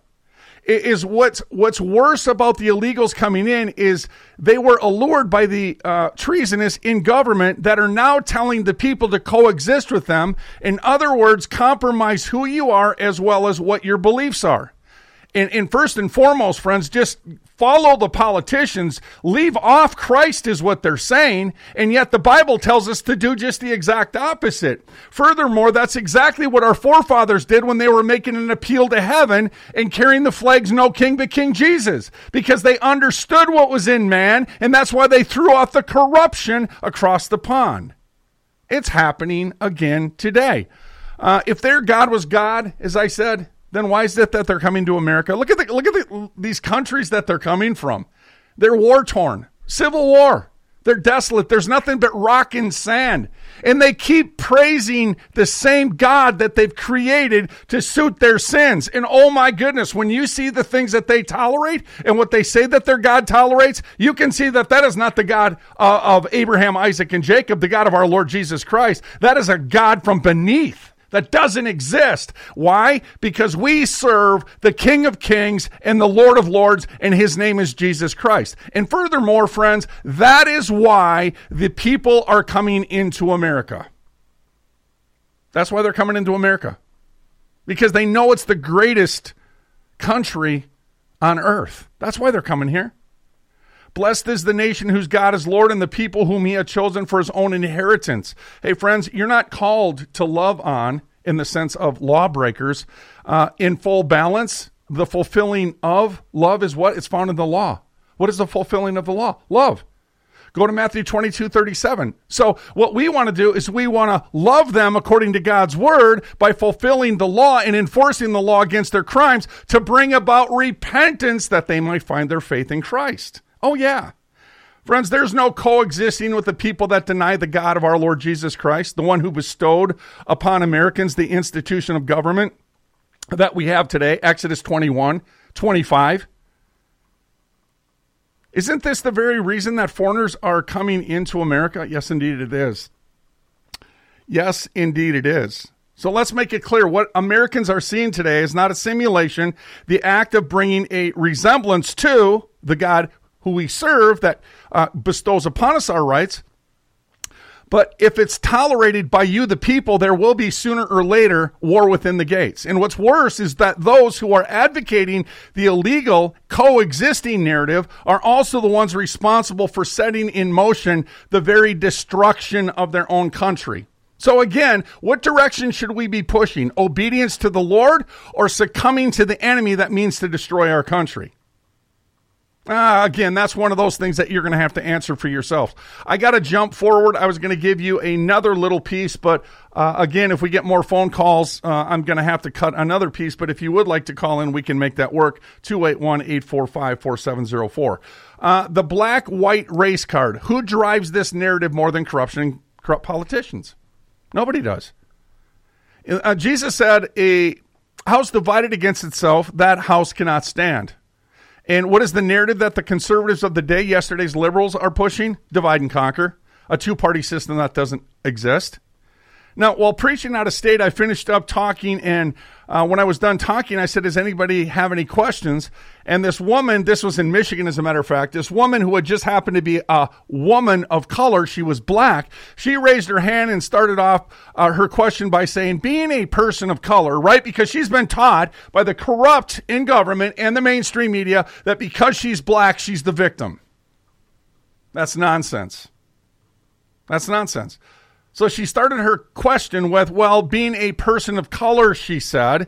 Is what's what's worse about the illegals coming in is they were allured by the uh, treasonous in government that are now telling the people to coexist with them. In other words, compromise who you are as well as what your beliefs are. And, and first and foremost, friends, just follow the politicians. Leave off Christ is what they're saying, and yet the Bible tells us to do just the exact opposite. Furthermore, that's exactly what our forefathers did when they were making an appeal to heaven and carrying the flags, no king but King Jesus, because they understood what was in man, and that's why they threw off the corruption across the pond. It's happening again today. Uh, if their God was God, as I said, then why is it that they're coming to America? Look at the, look at the, these countries that they're coming from. They're war-torn. Civil war. They're desolate. There's nothing but rock and sand. And they keep praising the same God that they've created to suit their sins. And oh my goodness, when you see the things that they tolerate and what they say that their God tolerates, you can see that that is not the God uh, of Abraham, Isaac, and Jacob, the God of our Lord Jesus Christ. That is a God from beneath. That doesn't exist. Why? Because we serve the King of Kings and the Lord of Lords, and his name is Jesus Christ. And furthermore, friends, that is why the people are coming into America. That's why they're coming into America. Because they know it's the greatest country on earth. That's why they're coming here. Blessed is the nation whose God is Lord, and the people whom he had chosen for his own inheritance. Hey, friends, you're not called to love on, in the sense of lawbreakers, uh, in full balance. The fulfilling of love is what? It's found in the law. What is the fulfilling of the law? Love. Go to Matthew twenty-two thirty-seven. So what we want to do is we want to love them according to God's word by fulfilling the law and enforcing the law against their crimes to bring about repentance that they might find their faith in Christ. Oh, yeah. Friends, there's no coexisting with the people that deny the God of our Lord Jesus Christ, the one who bestowed upon Americans the institution of government that we have today, Exodus twenty-one twenty-five. Isn't this the very reason that foreigners are coming into America? Yes, indeed it is. Yes, indeed it is. So let's make it clear. What Americans are seeing today is not a simulation, the act of bringing a resemblance to the God who we serve that uh, bestows upon us our rights. But if it's tolerated by you, the people, there will be sooner or later war within the gates. And what's worse is that those who are advocating the illegal coexisting narrative are also the ones responsible for setting in motion the very destruction of their own country. So again, what direction should we be pushing? Obedience to the Lord or succumbing to the enemy that means to destroy our country? Uh, again, that's one of those things that you're going to have to answer for yourself. I got to jump forward. I was going to give you another little piece, but uh, again, if we get more phone calls, uh, I'm going to have to cut another piece. But if you would like to call in, we can make that work. two eight one, eight four five, four seven zero four. Uh, the black-white race card. Who drives this narrative more than corruption and corrupt politicians? Nobody does. Uh, Jesus said, a house divided against itself, that house cannot stand. And what is the narrative that the conservatives of the day, yesterday's liberals, are pushing? Divide and conquer. A two-party system that doesn't exist. Now, while preaching out of state, I finished up talking, and uh, when I was done talking, I said, does anybody have any questions? And this woman, this was in Michigan, as a matter of fact, this woman who had just happened to be a woman of color, she was black, she raised her hand and started off uh, her question by saying, being a person of color, right, because she's been taught by the corrupt in government and the mainstream media that because she's black, she's the victim. That's nonsense. That's nonsense. So she started her question with, well, being a person of color, she said.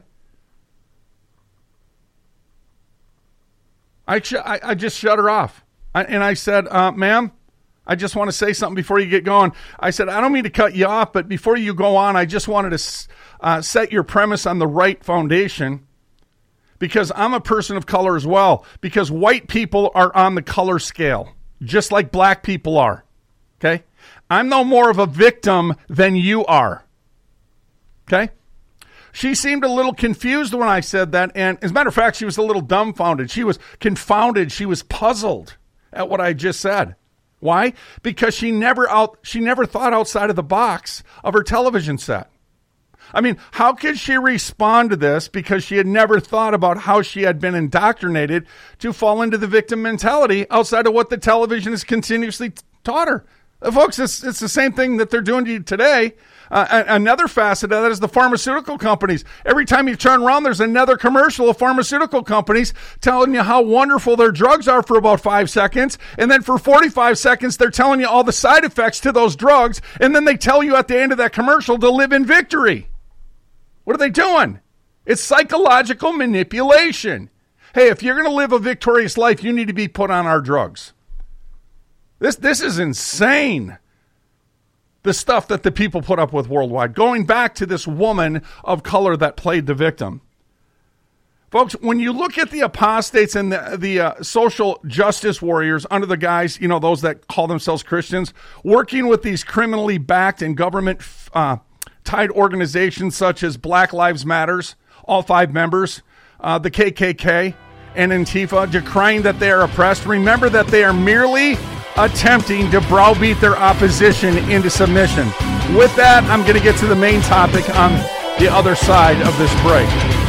I, sh- I, I just shut her off. I, and I said, uh, ma'am, I just want to say something before you get going. I said, I don't mean to cut you off, but before you go on, I just wanted to uh, set your premise on the right foundation. Because I'm a person of color as well. Because white people are on the color scale, just like black people are. Okay? I'm no more of a victim than you are. Okay? She seemed a little confused when I said that, and as a matter of fact, she was a little dumbfounded. She was confounded. She was puzzled at what I just said. Why? Because she never out she never thought outside of the box of her television set. I mean, how could she respond to this because she had never thought about how she had been indoctrinated to fall into the victim mentality outside of what the television has continuously taught her? Uh, folks, it's, it's the same thing that they're doing to you today. Uh, another facet of that is the pharmaceutical companies. Every time you turn around, there's another commercial of pharmaceutical companies telling you how wonderful their drugs are for about five seconds. And then for forty-five seconds, they're telling you all the side effects to those drugs. And then they tell you at the end of that commercial to live in victory. What are they doing? It's psychological manipulation. Hey, if you're going to live a victorious life, you need to be put on our drugs. This this is insane, the stuff that the people put up with worldwide. Going back to this woman of color that played the victim. Folks, when you look at the apostates and the, the uh, social justice warriors under the guys, you know, those that call themselves Christians, working with these criminally backed and government uh, tied organizations such as Black Lives Matters, all five members, uh, the K K K, and Antifa, decrying that they are oppressed, remember that they are merely attempting to browbeat their opposition into submission. With that, I'm going to get to the main topic on the other side of this break.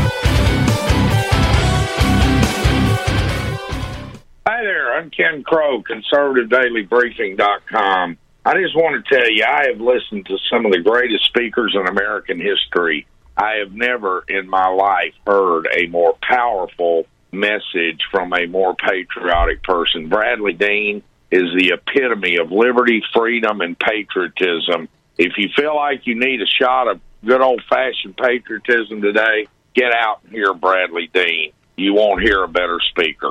Hi there, I'm Ken Crow, conservative daily briefing dot com. I just want to tell you, I have listened to some of the greatest speakers in American history. I have never in my life heard a more powerful message from a more patriotic person. Bradley Dean is the epitome of liberty, freedom, and patriotism. If you feel like you need a shot of good old-fashioned patriotism today, get out and hear Bradley Dean. You won't hear a better speaker.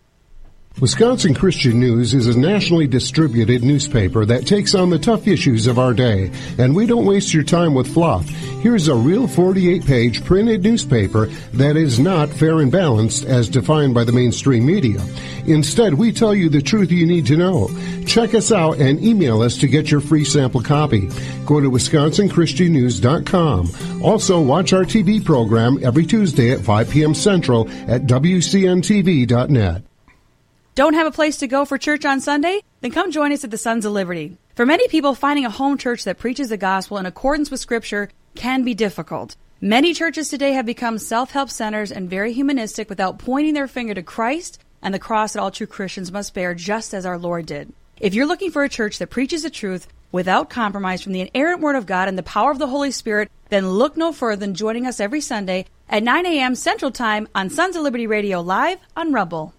Wisconsin Christian News is a nationally distributed newspaper that takes on the tough issues of our day, and we don't waste your time with fluff. Here's a real forty-eight page printed newspaper that is not fair and balanced as defined by the mainstream media. Instead, we tell you the truth you need to know. Check us out and email us to get your free sample copy. Go to wisconsin christian news dot com. Also, watch our T V program every Tuesday at five p.m. Central at w c n t v dot net. Don't have a place to go for church on Sunday? Then come join us at the Sons of Liberty. For many people, finding a home church that preaches the gospel in accordance with Scripture can be difficult. Many churches today have become self-help centers and very humanistic without pointing their finger to Christ and the cross that all true Christians must bear, just as our Lord did. If you're looking for a church that preaches the truth without compromise from the inerrant Word of God and the power of the Holy Spirit, then look no further than joining us every Sunday at nine a.m. Central Time on Sons of Liberty Radio Live on Rumble.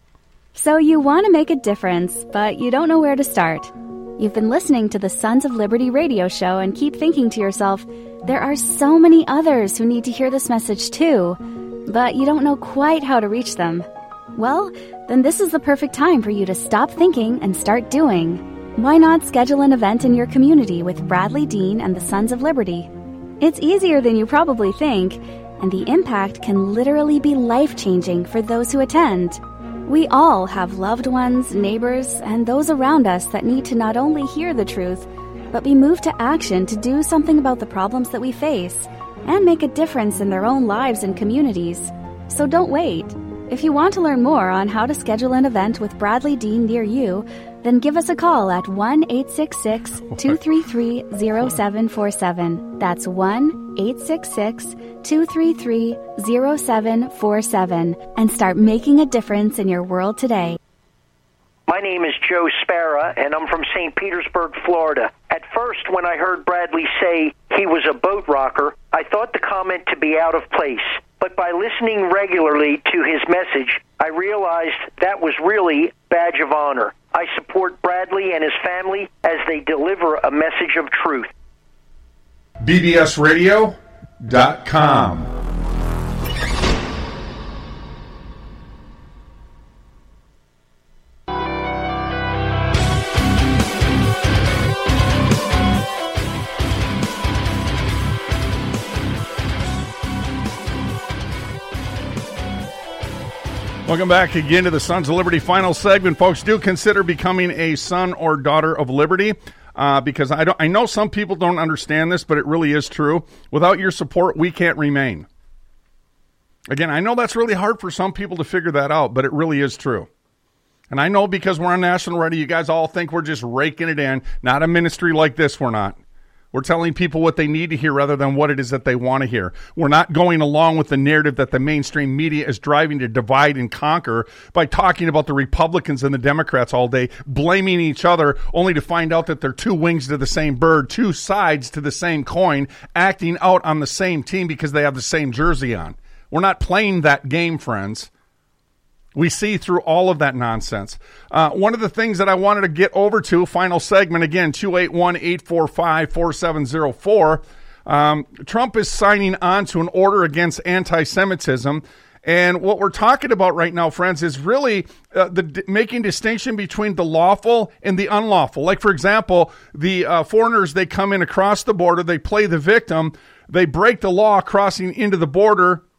So you want to make a difference, but you don't know where to start. You've been listening to the Sons of Liberty radio show and keep thinking to yourself, there are so many others who need to hear this message too, but you don't know quite how to reach them. Well, then this is the perfect time for you to stop thinking and start doing. Why not schedule an event in your community with Bradley Dean and the Sons of Liberty? It's easier than you probably think, and the impact can literally be life-changing for those who attend. We all have loved ones, neighbors, and those around us that need to not only hear the truth, but be moved to action to do something about the problems that we face and make a difference in their own lives and communities. So don't wait. If you want to learn more on how to schedule an event with Bradley Dean near you, then give us a call at one eight six six, two three three, zero seven four seven. That's one eight six six, two three three, zero seven four seven and start making a difference in your world today. My name is Joe Sparra, and I'm from Saint Petersburg, Florida. At first, when I heard Bradley say he was a boat rocker, I thought the comment to be out of place. But by listening regularly to his message, I realized that was really badge of honor. I support Bradley and his family as they deliver a message of truth. B B S radio dot com. Welcome back again to the Sons of Liberty final segment. Folks, do consider becoming a son or daughter of liberty uh, because I, don't, I know some people don't understand this, but it really is true. Without your support, we can't remain. Again, I know that's really hard for some people to figure that out, but it really is true. And I know because we're on national radio, you guys all think we're just raking it in. Not a ministry like this, we're not. We're telling people what they need to hear rather than what it is that they want to hear. We're not going along with the narrative that the mainstream media is driving to divide and conquer by talking about the Republicans and the Democrats all day, blaming each other, only to find out that they're two wings to the same bird, two sides to the same coin, acting out on the same team because they have the same jersey on. We're not playing that game, friends. We see through all of that nonsense. Uh, one of the things that I wanted to get over to, final segment, again, two eight one, eight four five, four seven zero four. Um, Trump is signing on to an order against anti-Semitism. And what we're talking about right now, friends, is really uh, the d- making distinction between the lawful and the unlawful. Like, for example, the uh, foreigners, they come in across the border, they play the victim, they break the law crossing into the border,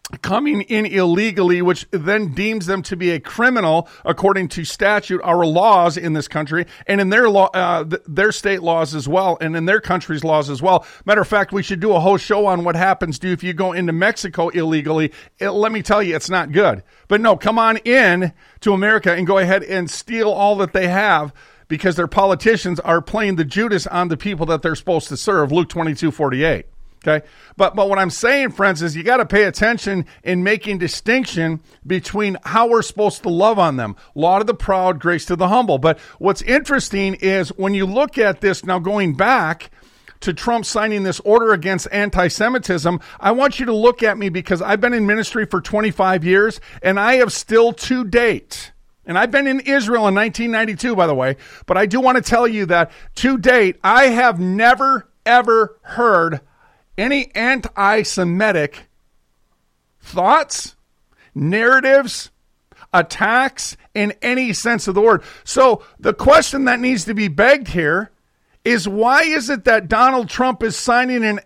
coming in illegally, which then deems them to be a criminal according to statute, our laws in this country, and in their law, uh, th- their state laws as well, and in their country's laws as well. Matter of fact, we should do a whole show on what happens to you if you go into Mexico illegally. It, let me tell you, it's not good. But no, come on in to America and go ahead and steal all that they have, because their politicians are playing the Judas on the people that they're supposed to serve. Luke twenty-two forty-eight. Okay. But, but what I'm saying, friends, is you got to pay attention in making distinction between how we're supposed to love on them. Law to the proud, grace to the humble. But what's interesting is when you look at this now, going back to Trump signing this order against anti-Semitism, I want you to look at me, because I've been in ministry for twenty-five years, and I have still to date, and I've been in Israel in nineteen ninety-two, by the way, but I do want to tell you that to date, I have never, ever heard any anti-Semitic thoughts, narratives, attacks in any sense of the word. So the question that needs to be begged here is, why is it that Donald Trump is signing an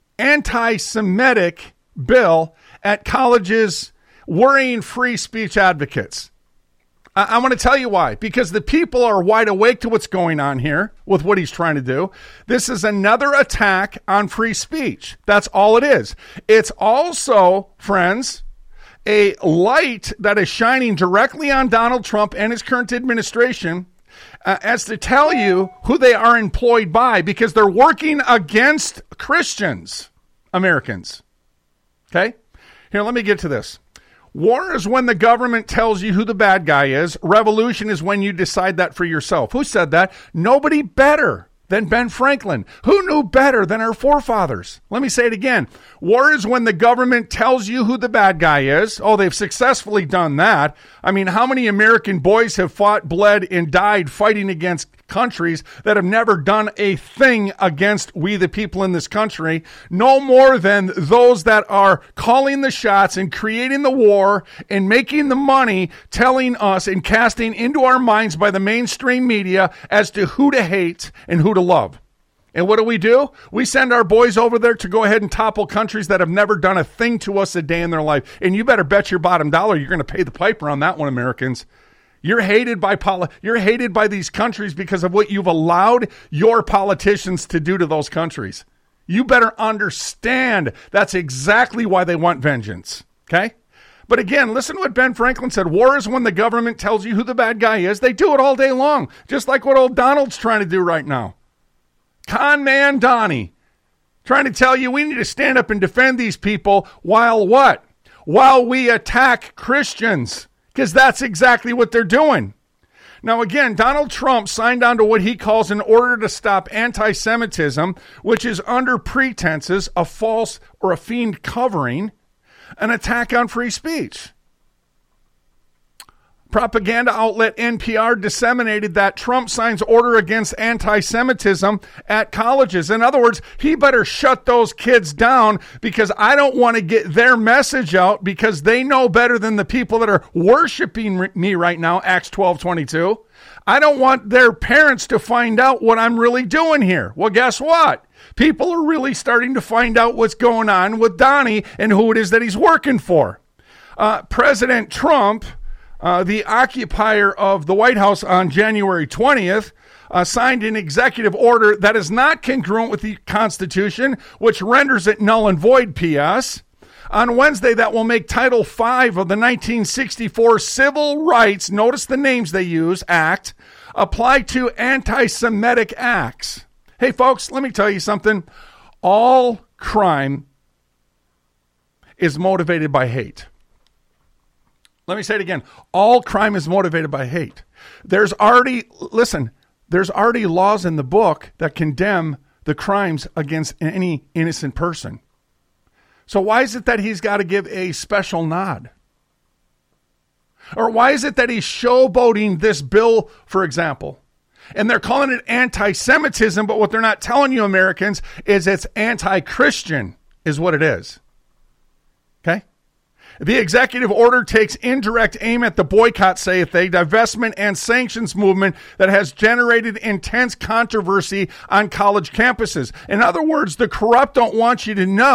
anti-Semitic bill at colleges worrying free speech advocates? I, I want to tell you why. Because the people are wide awake to what's going on here with what he's trying to do. This is another attack on free speech. That's all it is. It's also, friends, a light that is shining directly on Donald Trump and his current administration uh, as to tell you who they are employed by, because they're working against Christians, Americans. Okay? Here, let me get to this. War is when the government tells you who the bad guy is. Revolution is when you decide that for yourself. Who said that? Nobody better than Ben Franklin. Who knew better than our forefathers? Let me say it again. War is when the government tells you who the bad guy is. Oh, they've successfully done that. I mean, how many American boys have fought, bled, and died fighting against countries that have never done a thing against we the people in this country? No more than those that are calling the shots and creating the war and making the money, telling us and casting into our minds by the mainstream media as to who to hate and who to love. And what do we do? We send our boys over there to go ahead and topple countries that have never done a thing to us a day in their life. And you better bet your bottom dollar you're going to pay the piper on that one, Americans. You're hated by poli- You're hated by these countries because of what you've allowed your politicians to do to those countries. You better understand that's exactly why they want vengeance. Okay? But again, listen to what Ben Franklin said. War is when the government tells you who the bad guy is. They do it all day long, just like what old Donald's trying to do right now. Con man Donnie, trying to tell you we need to stand up and defend these people while what? While we attack Christians. Because that's exactly what they're doing. Now, again, Donald Trump signed on to what he calls an order to stop anti-Semitism, which is under pretenses, a false or a feigned covering, an attack on free speech. Propaganda outlet N P R disseminated that Trump signs order against anti-Semitism at colleges. In other words, he better shut those kids down, because I don't want to get their message out, because they know better than the people that are worshiping me right now, Acts twelve twenty-two. I don't want their parents to find out what I'm really doing here. Well, guess what? People are really starting to find out what's going on with Donnie and who it is that he's working for. Uh, President Trump, Uh, the occupier of the White House on January twentieth, uh, signed an executive order that is not congruent with the Constitution, which renders it null and void, P S On Wednesday, that will make Title five of the nineteen sixty-four Civil Rights, notice the names they use, Act, apply to anti-Semitic acts. Hey, folks, let me tell you something. All crime is motivated by hate. Let me say it again. All crime is motivated by hate. There's already, listen, there's already laws in the book that condemn the crimes against any innocent person. So why is it that he's got to give a special nod? Or why is it that he's showboating this bill, for example? And they're calling it anti-Semitism, but what they're not telling you, Americans, is it's anti-Christian, is what it is. Okay? The executive order takes indirect aim at the boycott, saith they, divestment and sanctions movement that has generated intense controversy on college campuses. In other words, the corrupt don't want you to know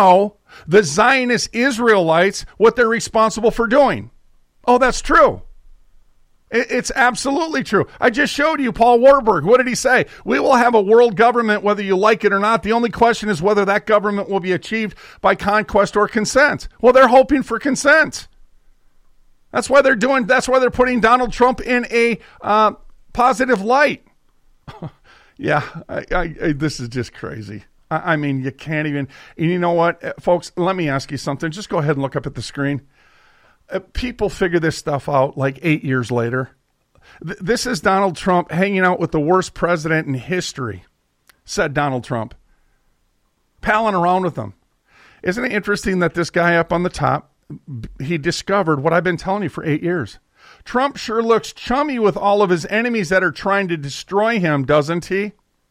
the Zionist Israelites what they're responsible for doing. Oh, that's true. It's absolutely true. I just showed you Paul Warburg. What did he say? We will have a world government whether you like it or not. The only question is whether that government will be achieved by conquest or consent. Well, they're hoping for consent. That's why they're doing, that's why they're putting Donald Trump in a uh, positive light. yeah, I, I, I, this is just crazy. I, I mean, you can't even, and you know what, folks, let me ask you something. Just go ahead and look up at the screen. Uh, people figure this stuff out like eight years later. Th- this is Donald Trump hanging out with the worst president in history, said Donald Trump, palling around with them. Isn't it interesting that this guy up on the top, he discovered what I've been telling you for eight years. Trump sure looks chummy with all of his enemies that are trying to destroy him, doesn't he?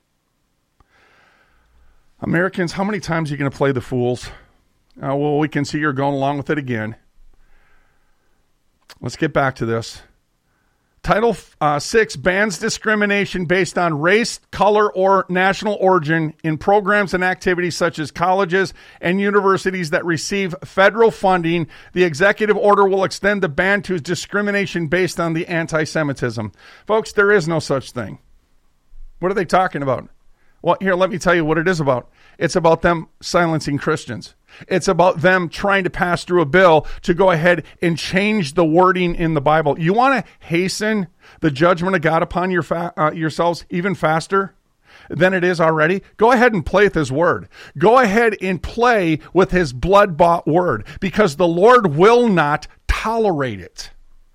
Americans, how many times are you going to play the fools? Uh, well, we can see you're going along with it again. Let's get back to this. Title uh, six bans discrimination based on race, color, or national origin in programs and activities such as colleges and universities that receive federal funding. The executive order will extend the ban to discrimination based on the anti-Semitism. Folks, there is no such thing. What are they talking about? Well, here, let me tell you what it is about. It's about them silencing Christians. It's about them trying to pass through a bill to go ahead and change the wording in the Bible. You want to hasten the judgment of God upon your fa- uh, yourselves even faster than it is already? Go ahead and play with his word. Go ahead and play with his blood-bought word, because the Lord will not tolerate it.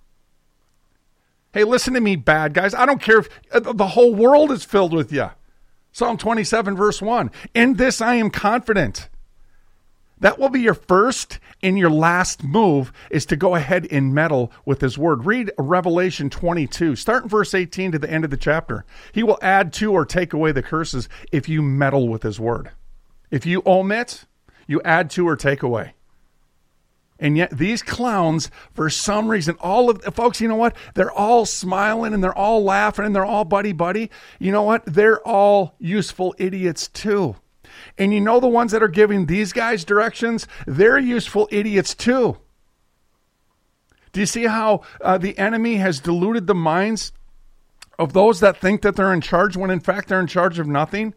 Hey, listen to me, bad guys. I don't care if uh, the whole world is filled with you. Psalm twenty-seven, verse one. In this I am confident. That will be your first and your last move, is to go ahead and meddle with his word. Read Revelation twenty-two. Start in verse eighteen to the end of the chapter. He will add to or take away the curses if you meddle with his word. If you omit, you add to or take away. And yet these clowns, for some reason, all of folks, you know what? They're all smiling and they're all laughing and they're all buddy-buddy. You know what? They're all useful idiots too. And you know the ones that are giving these guys directions? They're useful idiots too. Do you see how uh, the enemy has deluded the minds of those that think that they're in charge when in fact they're in charge of nothing?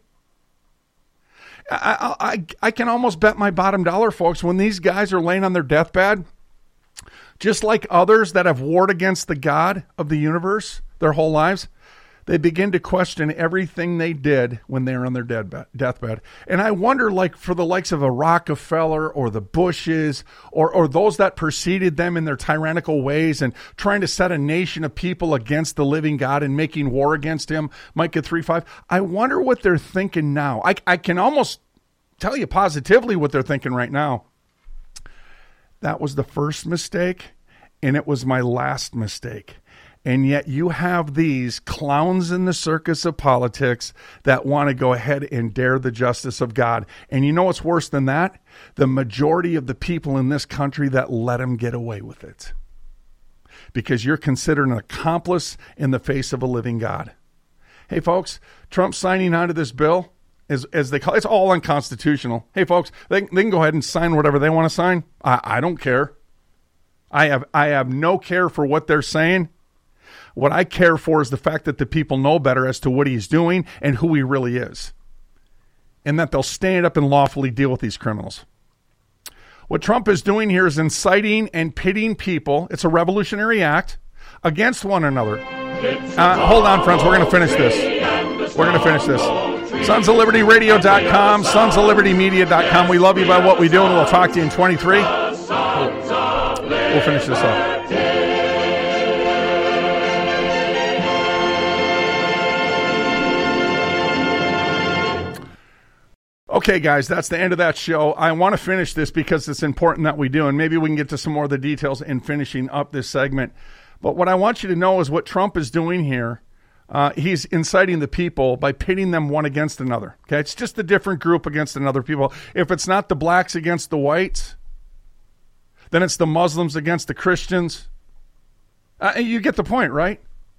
I, I, I can almost bet my bottom dollar, folks, when these guys are laying on their deathbed, just like others that have warred against the God of the universe their whole lives, they begin to question everything they did when they were on their deathbed. deathbed. And I wonder, like, for the likes of a Rockefeller or the Bushes or, or those that preceded them in their tyrannical ways and trying to set a nation of people against the living God and making war against him, Micah three five, I wonder what they're thinking now. I, I can almost tell you positively what they're thinking right now. That was the first mistake, and it was my last mistake. And yet you have these clowns in the circus of politics that want to go ahead and dare the justice of God. And you know what's worse than that? The majority of the people in this country that let them get away with it. Because you're considered an accomplice in the face of a living God. Hey, folks, Trump signing on to this bill, as, as they call it, it's all unconstitutional. Hey, folks, they, they can go ahead and sign whatever they want to sign. I, I don't care. I have I have no care for what they're saying. What I care for is the fact that the people know better as to what he's doing and who he really is. And that they'll stand up and lawfully deal with these criminals. What Trump is doing here is inciting and pitting people. It's a revolutionary act against one another. Uh, hold on, friends. We're going to finish this. We're going to finish this. Sons of Liberty Radio dot com, Sons of Liberty Media dot com. We love you by what we do, and we'll talk to you in twenty-three. We'll finish this up. Okay, guys, that's the end of that show. I want to finish this because it's important that we do, and maybe we can get to some more of the details in finishing up this segment. But what I want you to know is what Trump is doing here. Uh, he's inciting the people by pitting them one against another. Okay, it's just a different group against another people. If it's not the blacks against the whites, then it's the Muslims against the Christians. Uh, you get the point, right?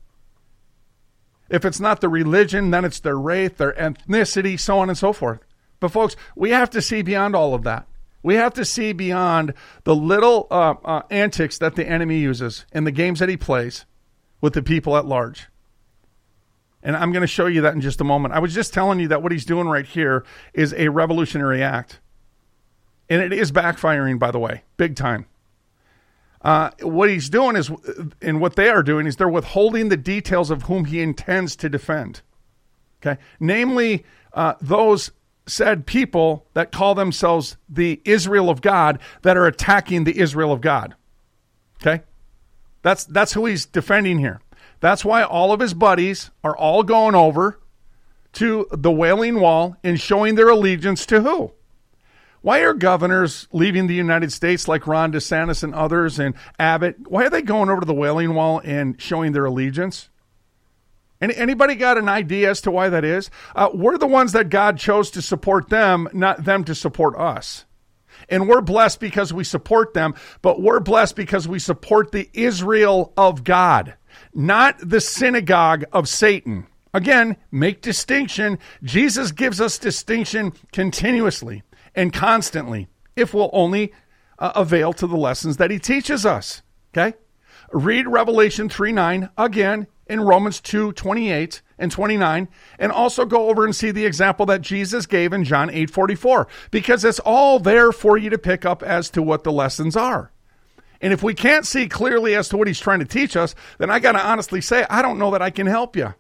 If it's not the religion, then it's their race, their ethnicity, so on and so forth. But folks, we have to see beyond all of that. We have to see beyond the little uh, uh, antics that the enemy uses and the games that he plays with the people at large. And I'm going to show you that in just a moment. I was just telling you that what he's doing right here is a revolutionary act. And it is backfiring, by the way, big time. Uh, what he's doing is, and what they are doing is they're withholding the details of whom he intends to defend. Okay, namely uh, those said people that call themselves the Israel of God that are attacking the Israel of God. Okay, that's that's who he's defending here. That's why all of his buddies are all going over to the Wailing Wall and showing their allegiance to who? Why are governors leaving the United States like Ron DeSantis and others and Abbott? Why are they going over to the Wailing Wall and showing their allegiance? Any, anybody got an idea as to why that is? Uh, we're the ones that God chose to support them, not them to support us. And we're blessed because we support them, but we're blessed because we support the Israel of God, not the synagogue of Satan. Again, make distinction. Jesus gives us distinction continuously and constantly, if we'll only uh, avail to the lessons that he teaches us. Okay? Read Revelation three nine again in Romans two twenty-eight and twenty-nine, and also go over and see the example that Jesus gave in John eight forty-four, because it's all there for you to pick up as to what the lessons are. And if we can't see clearly as to what he's trying to teach us, then I got to honestly say, I don't know that I can help you.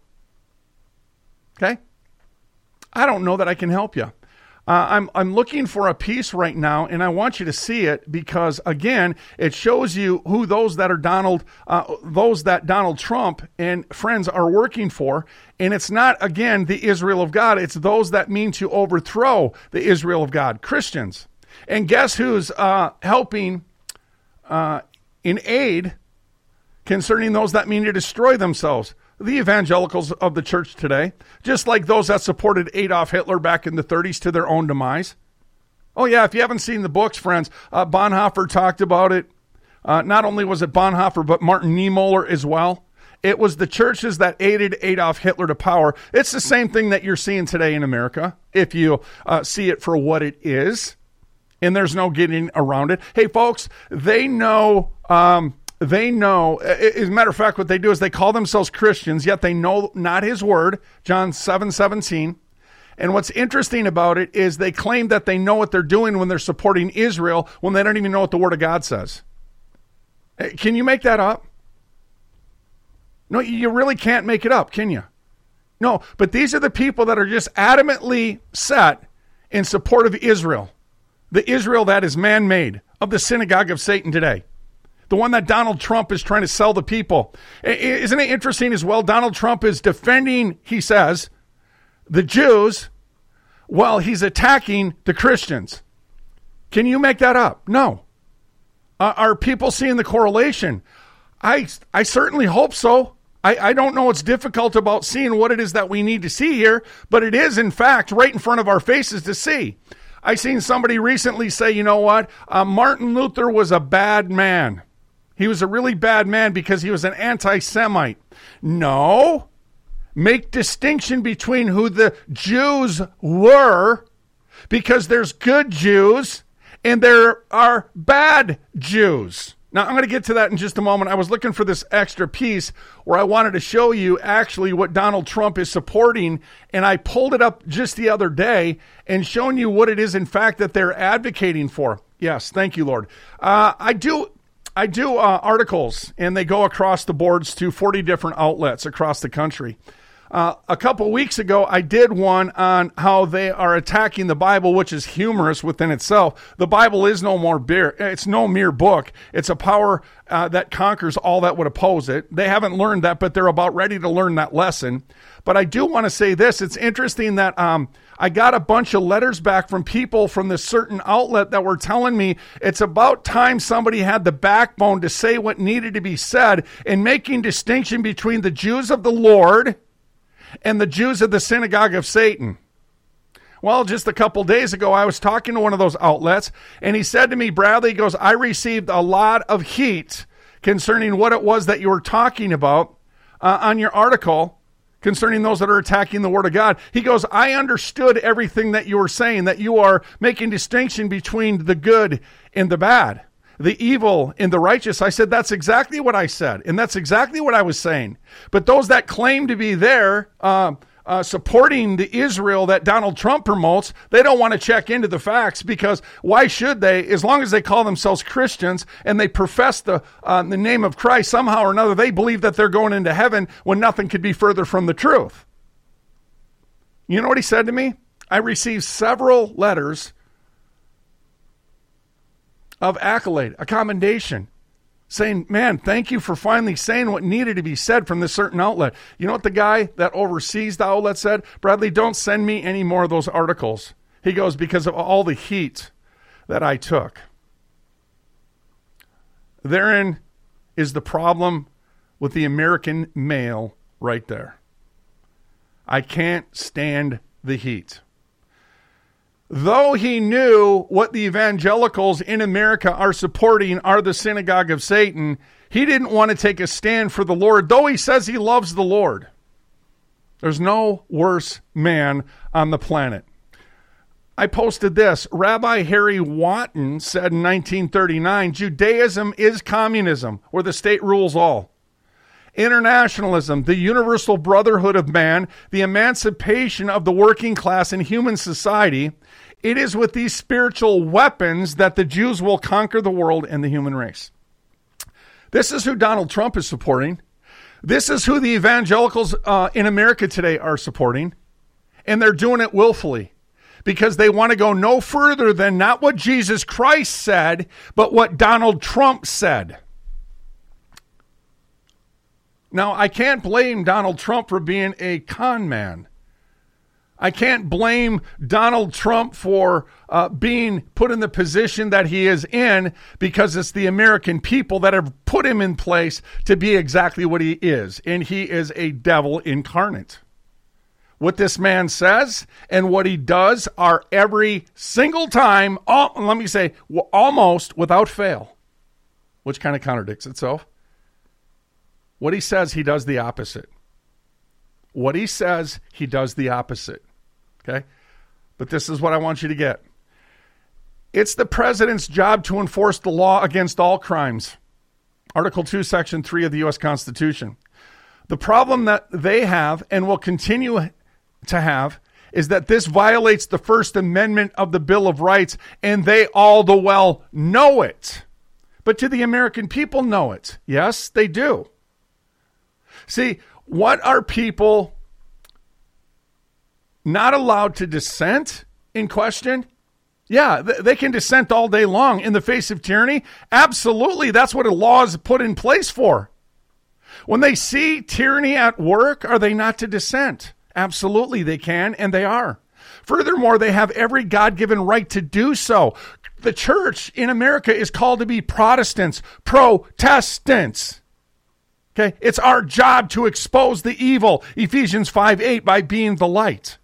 Okay? I don't know that I can help you. Uh, I'm I'm looking for a piece right now, and I want you to see it because, again, it shows you who those that are Donald, uh, those that Donald Trump and friends are working for. And it's not, again, the Israel of God. It's those that mean to overthrow the Israel of God, Christians. And guess who's uh, helping uh, in aid concerning those that mean to destroy themselves? The evangelicals of the church today, just like those that supported Adolf Hitler back in the thirties to their own demise. Oh, yeah, if you haven't seen the books, friends, uh, Bonhoeffer talked about it. Uh, not only was it Bonhoeffer, but Martin Niemöller as well. It was the churches that aided Adolf Hitler to power. It's the same thing that you're seeing today in America, if you uh, see it for what it is. And there's no getting around it. Hey, folks, they know... Um, They know, as a matter of fact, what they do is they call themselves Christians, yet they know not his word, John seven seventeen. And what's interesting about it is they claim that they know what they're doing when they're supporting Israel when they don't even know what the word of God says. Can you make that up? No, you really can't make it up, can you? No, but these are the people that are just adamantly set in support of Israel, the Israel that is man-made, of the synagogue of Satan today. The one that Donald Trump is trying to sell the people. Isn't it interesting as well? Donald Trump is defending, he says, the Jews while he's attacking the Christians. Can you make that up? No. Uh, are people seeing the correlation? I, I certainly hope so. I, I don't know what's difficult about seeing what it is that we need to see here, but it is, in fact, right in front of our faces to see. I seen somebody recently say, you know what? Uh, Martin Luther was a bad man. He was a really bad man because he was an anti-Semite. No. Make distinction between who the Jews were, because there's good Jews and there are bad Jews. Now, I'm going to get to that in just a moment. I was looking for this extra piece where I wanted to show you actually what Donald Trump is supporting, and I pulled it up just the other day and shown you what it is, in fact, that they're advocating for. Yes, thank you, Lord. Uh, I do... I do uh, articles, and they go across the boards to forty different outlets across the country. Uh, a couple weeks ago, I did one on how they are attacking the Bible, which is humorous within itself. The Bible is no more beer. It's no mere book. It's a power uh, that conquers all that would oppose it. They haven't learned that, but they're about ready to learn that lesson. But I do want to say this. It's interesting that um, I got a bunch of letters back from people from this certain outlet that were telling me it's about time somebody had the backbone to say what needed to be said in making distinction between the Jews of the Lord and the Jews of the synagogue of Satan. Well, just a couple days ago, I was talking to one of those outlets, and he said to me, Bradley, he goes, I received a lot of heat concerning what it was that you were talking about uh, on your article concerning those that are attacking the word of God. He goes, I understood everything that you were saying, that you are making distinction between the good and the bad, the evil and the righteous. I said, that's exactly what I said. And that's exactly what I was saying. But those that claim to be there, uh, uh, supporting the Israel that Donald Trump promotes, they don't want to check into the facts, because why should they? As long as they call themselves Christians and they profess the, uh, the name of Christ somehow or another, they believe that they're going into heaven when nothing could be further from the truth. You know what he said to me? I received several letters of accolade, a commendation, saying, man, thank you for finally saying what needed to be said from this certain outlet. You know what the guy that oversees the outlet said? Bradley, don't send me any more of those articles. He goes, because of all the heat that I took. Therein is the problem with the American male right there. I can't stand the heat. Though he knew what the evangelicals in America are supporting are the synagogue of Satan, he didn't want to take a stand for the Lord, though he says he loves the Lord. There's no worse man on the planet. I posted this. Rabbi Harry Watton said in nineteen thirty-nine, Judaism is communism, where the state rules all. Internationalism, the universal brotherhood of man, the emancipation of the working class in human society. It is with these spiritual weapons that the Jews will conquer the world and the human race. This is who Donald Trump is supporting. This is who the evangelicals uh, in America today are supporting. And they're doing it willfully, because they want to go no further than not what Jesus Christ said, but what Donald Trump said. Now, I can't blame Donald Trump for being a con man. I can't blame Donald Trump for uh, being put in the position that he is in, because it's the American people that have put him in place to be exactly what he is. And he is a devil incarnate. What this man says and what he does are every single time, all, let me say, almost without fail, which kind of contradicts itself. What he says, he does the opposite. What he says, he does the opposite. Okay? But this is what I want you to get. It's the president's job to enforce the law against all crimes. Article two, Section three of the U S Constitution. The problem that they have and will continue to have is that this violates the First Amendment of the Bill of Rights, and they all the well know it. But do the American people know it? Yes, they do. See, what are people not allowed to dissent in question? Yeah, th- they can dissent all day long in the face of tyranny. Absolutely, that's what a law is put in place for. When they see tyranny at work, are they not to dissent? Absolutely, they can, and they are. Furthermore, they have every God-given right to do so. The church in America is called to be Protestants, Protestants. Okay, it's our job to expose the evil, Ephesians five eight, by being the light.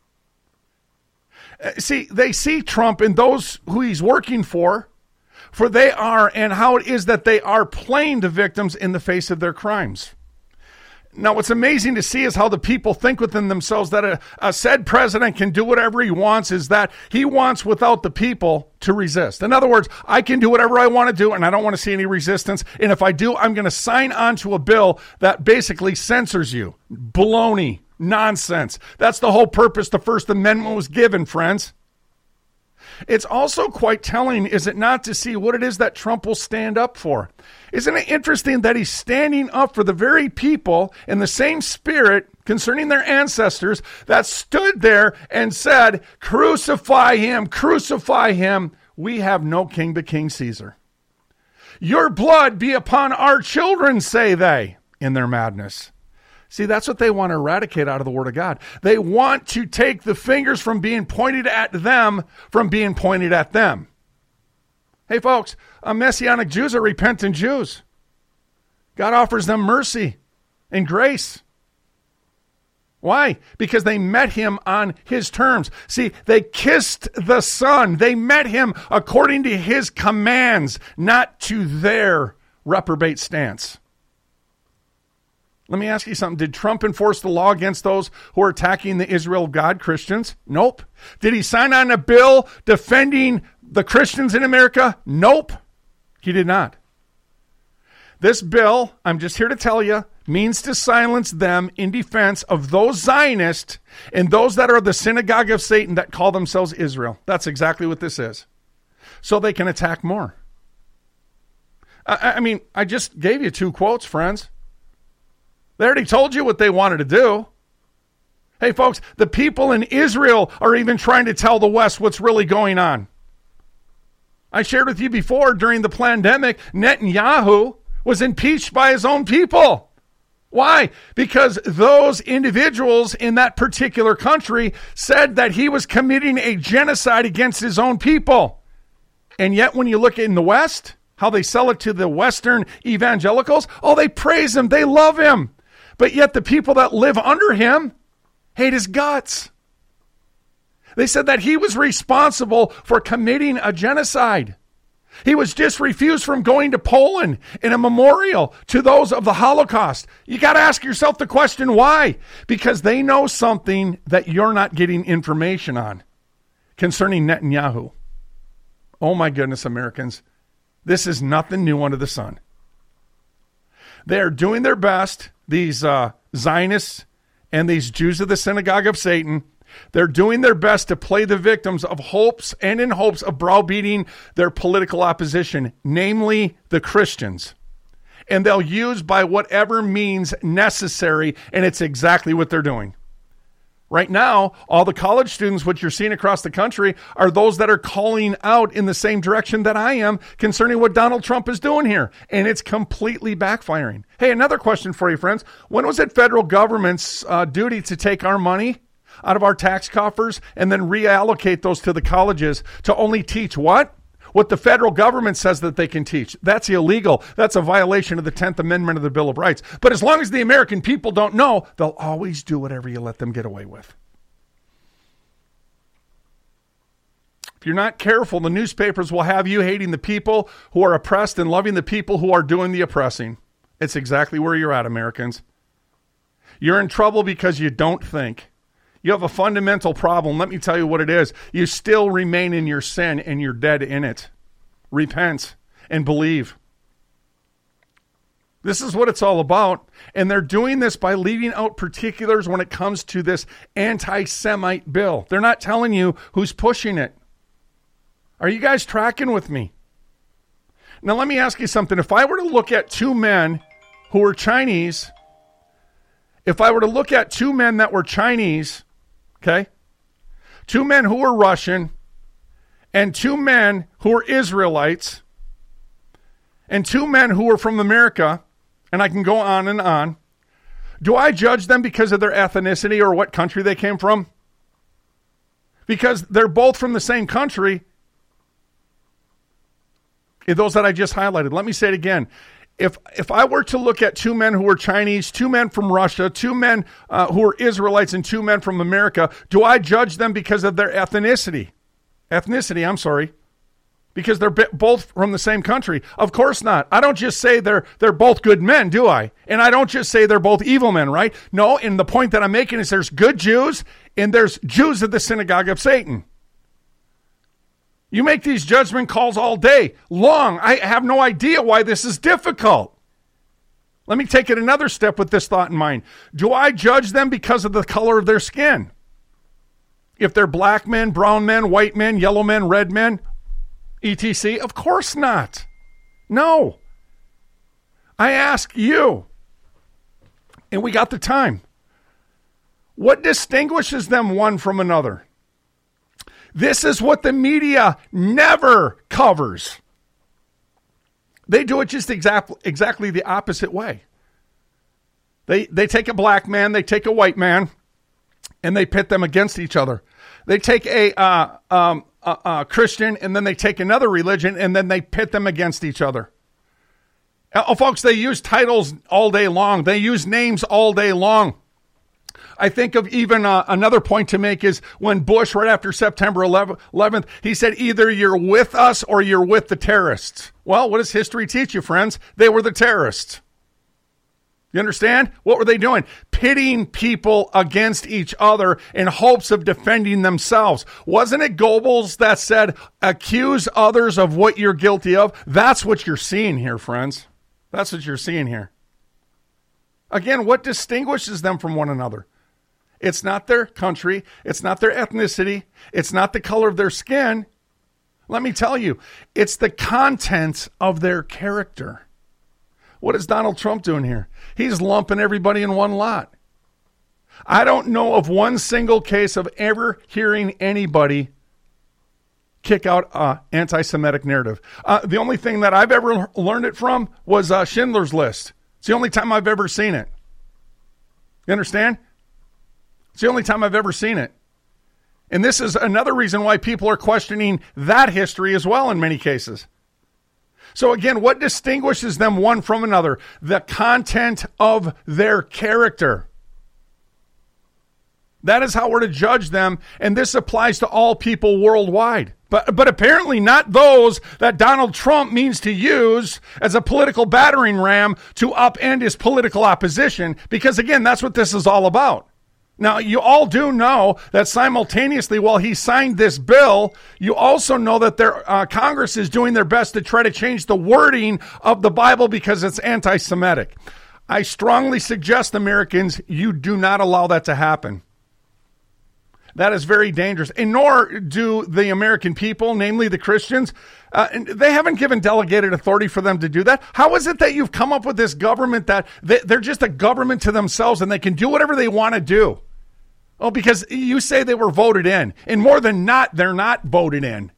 See, they see Trump and those who he's working for, for they are, and how it is that they are playing the victims in the face of their crimes. Now, what's amazing to see is how the people think within themselves that a, a said president can do whatever he wants, is that he wants without the people to resist. In other words, I can do whatever I want to do, and I don't want to see any resistance. And if I do, I'm going to sign on to a bill that basically censors you. Baloney. Nonsense. That's the whole purpose the First Amendment was given, friends. It's also quite telling, is it not, to see what it is that Trump will stand up for. Isn't it interesting that he's standing up for the very people in the same spirit concerning their ancestors that stood there and said, crucify him, crucify him. We have no king but King Caesar. Your blood be upon our children, say they, in their madness. See, that's what they want to eradicate out of the Word of God. They want to take the fingers from being pointed at them from being pointed at them. Hey, folks, uh, Messianic Jews are repentant Jews. God offers them mercy and grace. Why? Because they met him on his terms. See, they kissed the Son. They met him according to his commands, not to their reprobate stance. Let me ask you something. Did Trump enforce the law against those who are attacking the Israel of God Christians? Nope. Did he sign on a bill defending the Christians in America? Nope. He did not. This bill, I'm just here to tell you, means to silence them in defense of those Zionists and those that are the synagogue of Satan that call themselves Israel. That's exactly what this is. So they can attack more. I, I mean, I just gave you two quotes, friends. They already told you what they wanted to do. Hey, folks, the people in Israel are even trying to tell the West what's really going on. I shared with you before, during the pandemic, Netanyahu was impeached by his own people. Why? Because those individuals in that particular country said that he was committing a genocide against his own people. And yet when you look in the West, how they sell it to the Western evangelicals, oh, they praise him, they love him. But yet the people that live under him hate his guts. They said that he was responsible for committing a genocide. He was just refused from going to Poland in a memorial to those of the Holocaust. You got to ask yourself the question, why? Because they know something that you're not getting information on concerning Netanyahu. Oh my goodness, Americans. This is nothing new under the sun. They are doing their best, these uh, Zionists and these Jews of the synagogue of Satan. They're doing their best to play the victims of hopes and in hopes of browbeating their political opposition, namely the Christians. And they'll use by whatever means necessary, and it's exactly what they're doing. Right now, all the college students, what you're seeing across the country, are those that are calling out in the same direction that I am concerning what Donald Trump is doing here. And it's completely backfiring. Hey, another question for you, friends. When was it federal government's uh, duty to take our money out of our tax coffers and then reallocate those to the colleges to only teach what? What the federal government says that they can teach. That's illegal. That's a violation of the tenth Amendment of the Bill of Rights. But as long as the American people don't know, they'll always do whatever you let them get away with. If you're not careful, the newspapers will have you hating the people who are oppressed and loving the people who are doing the oppressing. It's exactly where you're at, Americans. You're in trouble because you don't think. You have a fundamental problem. Let me tell you what it is. You still remain in your sin and you're dead in it. Repent and believe. This is what it's all about. And they're doing this by leaving out particulars when it comes to this anti-Semite bill. They're not telling you who's pushing it. Are you guys tracking with me? Now, let me ask you something. If I were to look at two men who were Chinese, if I were to look at two men that were Chinese, okay, two men who were Russian, and two men who were Israelites, and two men who were from America, and I can go on and on, do I judge them because of their ethnicity or what country they came from? Because they're both from the same country. Those that I just highlighted. Let me say it again. If if I were to look at two men who were Chinese, two men from Russia, two men uh, who were Israelites, and two men from America, do I judge them because of their ethnicity? Ethnicity, I'm sorry. Because they're both from the same country? Of course not. I don't just say they're they're both good men, do I? And I don't just say they're both evil men, right? No, and the point that I'm making is there's good Jews and there's Jews of the synagogue of Satan. You make these judgment calls all day long. I have no idea why this is difficult. Let me take it another step with this thought in mind. Do I judge them because of the color of their skin? If they're black men, brown men, white men, yellow men, red men, et cetera? Of course not. No. I ask you, and we got the time, what distinguishes them one from another? This is what the media never covers. They do it just exact, exactly the opposite way. They they take a black man, they take a white man, and they pit them against each other. They take a, uh, um, a, a Christian, and then they take another religion, and then they pit them against each other. Oh, folks, they use titles all day long. They use names all day long. I think of even uh, another point to make is when Bush, right after September eleventh, he said, either you're with us or you're with the terrorists. Well, what does history teach you, friends? They were the terrorists. You understand? What were they doing? Pitting people against each other in hopes of defending themselves. Wasn't it Goebbels that said, accuse others of what you're guilty of? That's what you're seeing here, friends. That's what you're seeing here. Again, what distinguishes them from one another? It's not their country. It's not their ethnicity. It's not the color of their skin. Let me tell you, it's the content of their character. What is Donald Trump doing here? He's lumping everybody in one lot. I don't know of one single case of ever hearing anybody kick out an anti-Semitic narrative. Uh, the only thing that I've ever learned it from was uh, Schindler's List. It's the only time I've ever seen it. You understand? It's the only time I've ever seen it. And this is another reason why people are questioning that history as well in many cases. So again, what distinguishes them one from another? The content of their character. That is how we're to judge them, and this applies to all people worldwide. But but apparently not those that Donald Trump means to use as a political battering ram to upend his political opposition, because again, that's what this is all about. Now, you all do know that simultaneously, while he signed this bill, you also know that their uh, Congress is doing their best to try to change the wording of the Bible because it's anti-Semitic. I strongly suggest, Americans, you do not allow that to happen. That is very dangerous. And nor do the American people, namely the Christians. Uh, and they haven't given delegated authority for them to do that. How is it that you've come up with this government that they, they're just a government to themselves and they can do whatever they want to do? Oh, because you say they were voted in. And more than not, they're not voted in.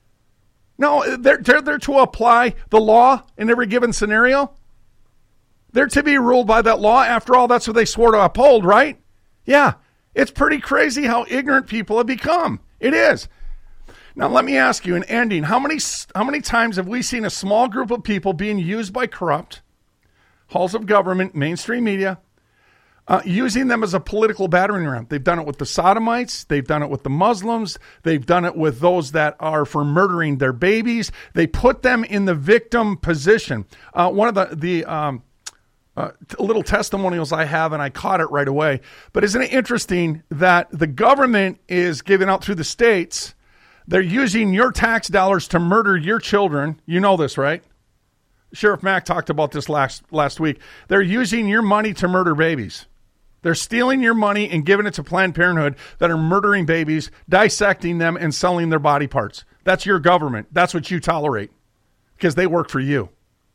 No, they're, they're there to apply the law in every given scenario. They're to be ruled by that law. After all, that's what they swore to uphold, right? Yeah, it's pretty crazy how ignorant people have become. It is. Now, let me ask you, in ending, how many, how many times have we seen a small group of people being used by corrupt halls of government, mainstream media, Uh, using them as a political battering ram? They've done it with the Sodomites. They've done it with the Muslims. They've done it with those that are for murdering their babies. They put them in the victim position. Uh, one of the, the um, uh, t- little testimonials I have, and I caught it right away, but isn't it interesting that the government is giving out through the states, they're using your tax dollars to murder your children. You know this, right? Sheriff Mack talked about this last, last week. They're using your money to murder babies. They're stealing your money and giving it to Planned Parenthood that are murdering babies, dissecting them, and selling their body parts. That's your government. That's what you tolerate because they work for you.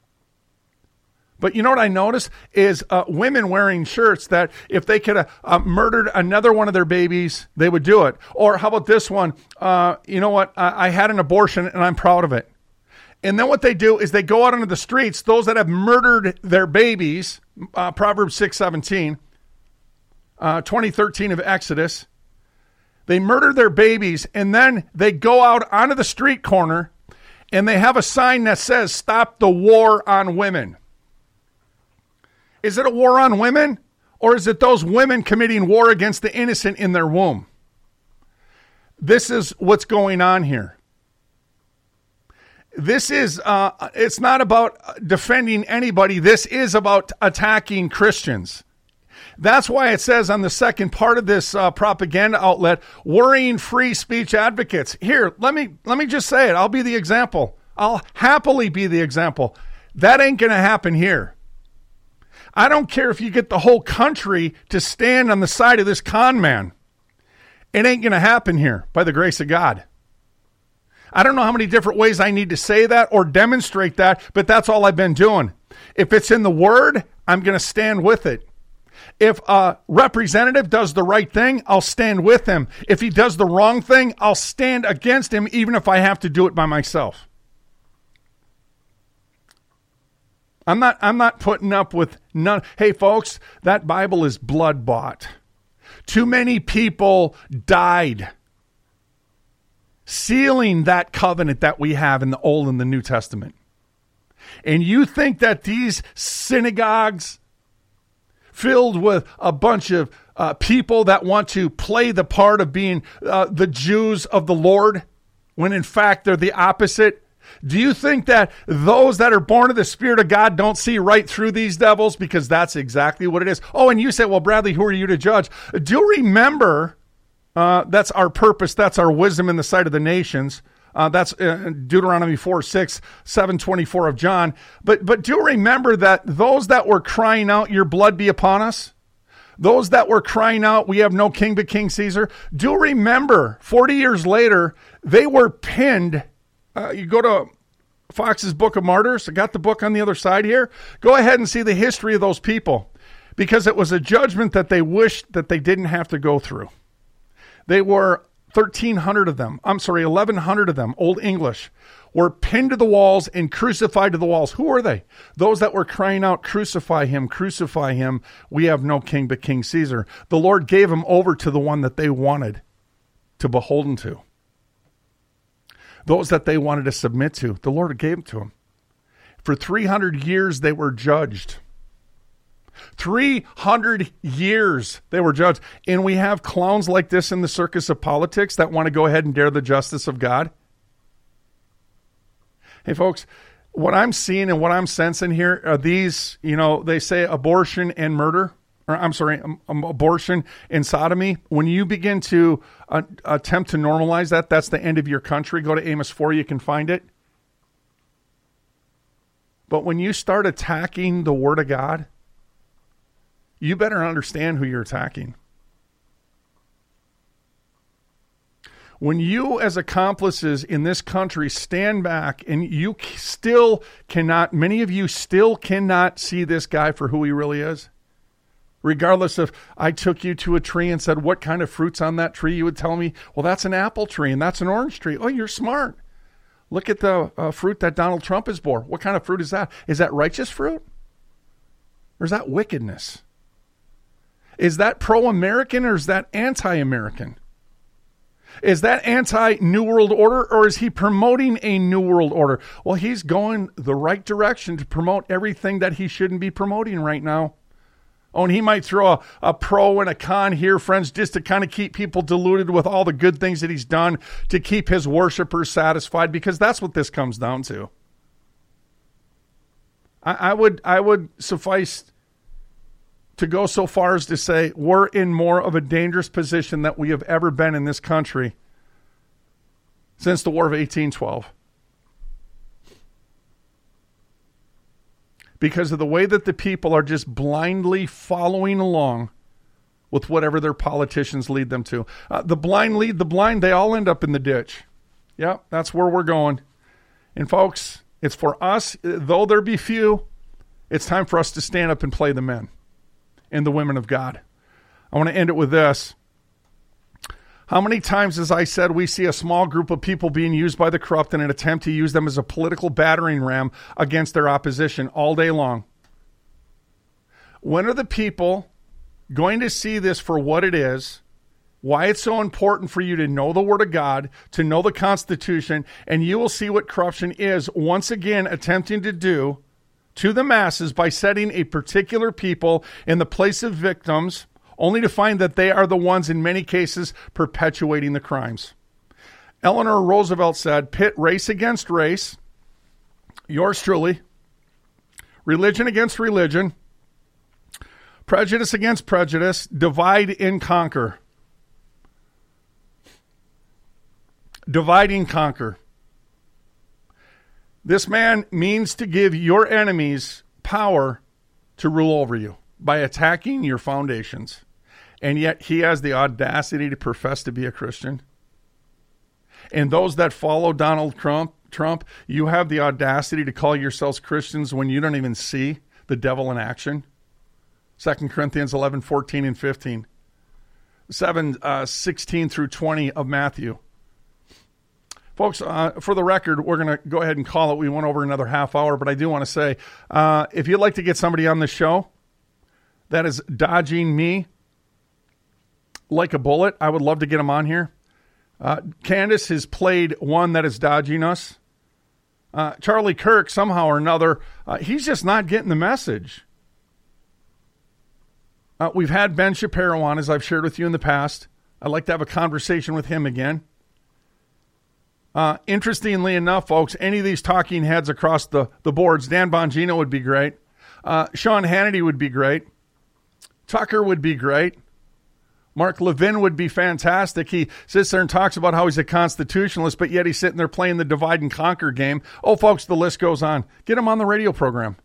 But you know what I noticed is uh, women wearing shirts that if they could have uh, murdered another one of their babies, they would do it. Or how about this one? Uh, you know what? I, I had an abortion and I'm proud of it. And then what they do is they go out into the streets, those that have murdered their babies, uh, Proverbs six seventeen, Uh, twenty thirteen of Exodus. They murder their babies and then they go out onto the street corner and they have a sign that says, "Stop the war on women." Is it a war on women, or is it those women committing war against the innocent in their womb? This is what's going on here. This is, uh, it's not about defending anybody. This is about attacking Christians. That's why it says on the second part of this uh, propaganda outlet, worrying free speech advocates. Here, let me let me just say it. I'll be the example. I'll happily be the example. That ain't going to happen here. I don't care if you get the whole country to stand on the side of this con man. It ain't going to happen here by the grace of God. I don't know how many different ways I need to say that or demonstrate that, but that's all I've been doing. If it's in the Word, I'm going to stand with it. If a representative does the right thing, I'll stand with him. If he does the wrong thing, I'll stand against him, even if I have to do it by myself. I'm not, I'm not putting up with none. Hey, folks, that Bible is blood bought. Too many people died sealing that covenant that we have in the Old and the New Testament. And you think that these synagogues filled with a bunch of uh, people that want to play the part of being uh, the Jews of the Lord, when in fact they're the opposite? Do you think that those that are born of the Spirit of God don't see right through these devils? Because that's exactly what it is. Oh, and you say, well, Bradley, who are you to judge? Do remember, uh, that's our purpose. That's our wisdom in the sight of the nations. Uh, that's uh, Deuteronomy four, six, seven twenty-four of John. But, but do remember that those that were crying out, your blood be upon us, those that were crying out, we have no king but King Caesar, do remember forty years later, they were pinned. Uh, you go to Fox's Book of Martyrs. I got the book on the other side here. Go ahead and see the history of those people, because it was a judgment that they wished that they didn't have to go through. They were thirteen hundred of them, I'm sorry, eleven hundred of them, Old English, were pinned to the walls and crucified to the walls. Who are they? Those that were crying out, crucify him, crucify him. We have no king but King Caesar. The Lord gave him over to the one that they wanted to beholden to. Those that they wanted to submit to, the Lord gave them to them. For three hundred years, they were judged. three hundred years they were judged. And we have clowns like this in the circus of politics that want to go ahead and dare the justice of God. Hey, folks, what I'm seeing and what I'm sensing here are these, you know, they say abortion and murder. Or, I'm sorry, um, abortion and sodomy. When you begin to uh, attempt to normalize that, that's the end of your country. Go to Amos four, you can find it. But when you start attacking the Word of God, you better understand who you're attacking. When you as accomplices in this country stand back and you still cannot, many of you still cannot see this guy for who he really is. Regardless if I took you to a tree and said, what kind of fruit's on that tree? You would tell me, well, that's an apple tree and that's an orange tree. Oh, you're smart. Look at the uh, fruit that Donald Trump has bore. What kind of fruit is that? Is that righteous fruit? Or is that wickedness? Is that pro-American or is that anti-American? Is that anti-New World Order or is he promoting a New World Order? Well, he's going the right direction to promote everything that he shouldn't be promoting right now. Oh, and he might throw a, a pro and a con here, friends, just to kind of keep people deluded with all the good things that he's done to keep his worshipers satisfied, because that's what this comes down to. I, I would I would suffice to go so far as to say we're in more of a dangerous position that we have ever been in this country since the War of eighteen twelve. Because of the way that the people are just blindly following along with whatever their politicians lead them to. Uh, the blind lead the blind, they all end up in the ditch. Yeah, that's where we're going. And folks, it's for us, though there be few, it's time for us to stand up and play the men and the women of God. I want to end it with this. How many times, as I said, we see a small group of people being used by the corrupt in an attempt to use them as a political battering ram against their opposition all day long? When are the people going to see this for what it is, why it's so important for you to know the Word of God, to know the Constitution, and you will see what corruption is once again attempting to do to the masses by setting a particular people in the place of victims, only to find that they are the ones, in many cases, perpetuating the crimes. Eleanor Roosevelt said, pit race against race, yours truly, religion against religion, prejudice against prejudice, divide and conquer. Divide and conquer. This man means to give your enemies power to rule over you by attacking your foundations. And yet he has the audacity to profess to be a Christian. And those that follow Donald Trump, Trump, you have the audacity to call yourselves Christians when you don't even see the devil in action. Second Corinthians eleven, fourteen, and fifteen. seven, uh, sixteen through twenty of Matthew. Folks, uh, for the record, we're going to go ahead and call it. We went over another half hour, but I do want to say, uh, if you'd like to get somebody on the show that is dodging me like a bullet, I would love to get him on here. Uh, Candace has played one that is dodging us. Uh, Charlie Kirk, somehow or another, uh, he's just not getting the message. Uh, we've had Ben Shapiro on, as I've shared with you in the past. I'd like to have a conversation with him again. Uh, interestingly enough, folks, any of these talking heads across the, the boards, Dan Bongino would be great. Uh, Sean Hannity would be great. Tucker would be great. Mark Levin would be fantastic. He sits there and talks about how he's a constitutionalist, but yet he's sitting there playing the divide and conquer game. Oh, folks, the list goes on. Get him on the radio program.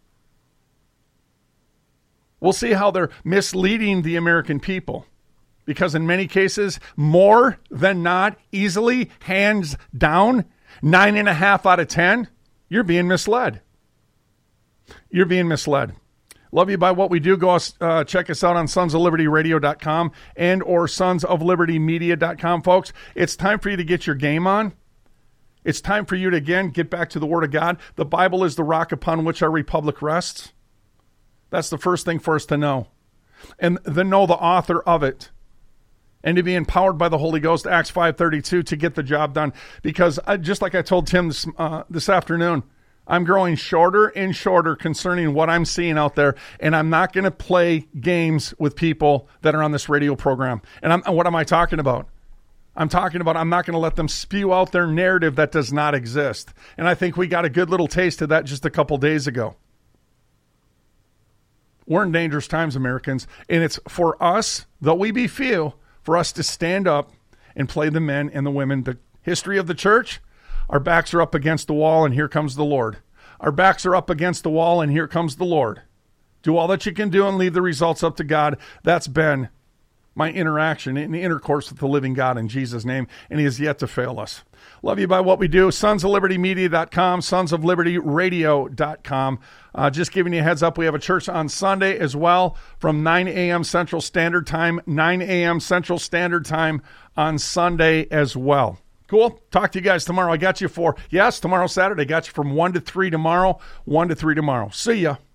We'll see how they're misleading the American people. Because in many cases, more than not, easily, hands down, nine and a half out of ten, you're being misled. You're being misled. Love you by what we do. Go uh, check us out on sons of liberty radio dot com and or sons of liberty media dot com, folks. It's time for you to get your game on. It's time for you to, again, get back to the Word of God. The Bible is the rock upon which our republic rests. That's the first thing for us to know. And then know the author of it. And to be empowered by the Holy Ghost, Acts five thirty-two, to get the job done. Because I, just like I told Tim this, uh, this afternoon, I'm growing shorter and shorter concerning what I'm seeing out there, and I'm not going to play games with people that are on this radio program. And I'm, what am I talking about? I'm talking about I'm not going to let them spew out their narrative that does not exist. And I think we got a good little taste of that just a couple days ago. We're in dangerous times, Americans, and it's for us, though we be few, for us to stand up and play the men and the women. The history of the church, our backs are up against the wall, and here comes the Lord. Our backs are up against the wall, and here comes the Lord. Do all that you can do and leave the results up to God. That's been my interaction in the intercourse with the living God in Jesus' name, and he has yet to fail us. Love you by what we do. sons of liberty media dot com, sons of liberty radio dot com. Uh, just giving you a heads up, we have a church on Sunday as well from nine a.m. Central Standard Time, nine a.m. Central Standard Time on Sunday as well. Cool. Talk to you guys tomorrow. I got you for, yes, tomorrow Saturday. Got you from one to three tomorrow, one to three tomorrow. See ya.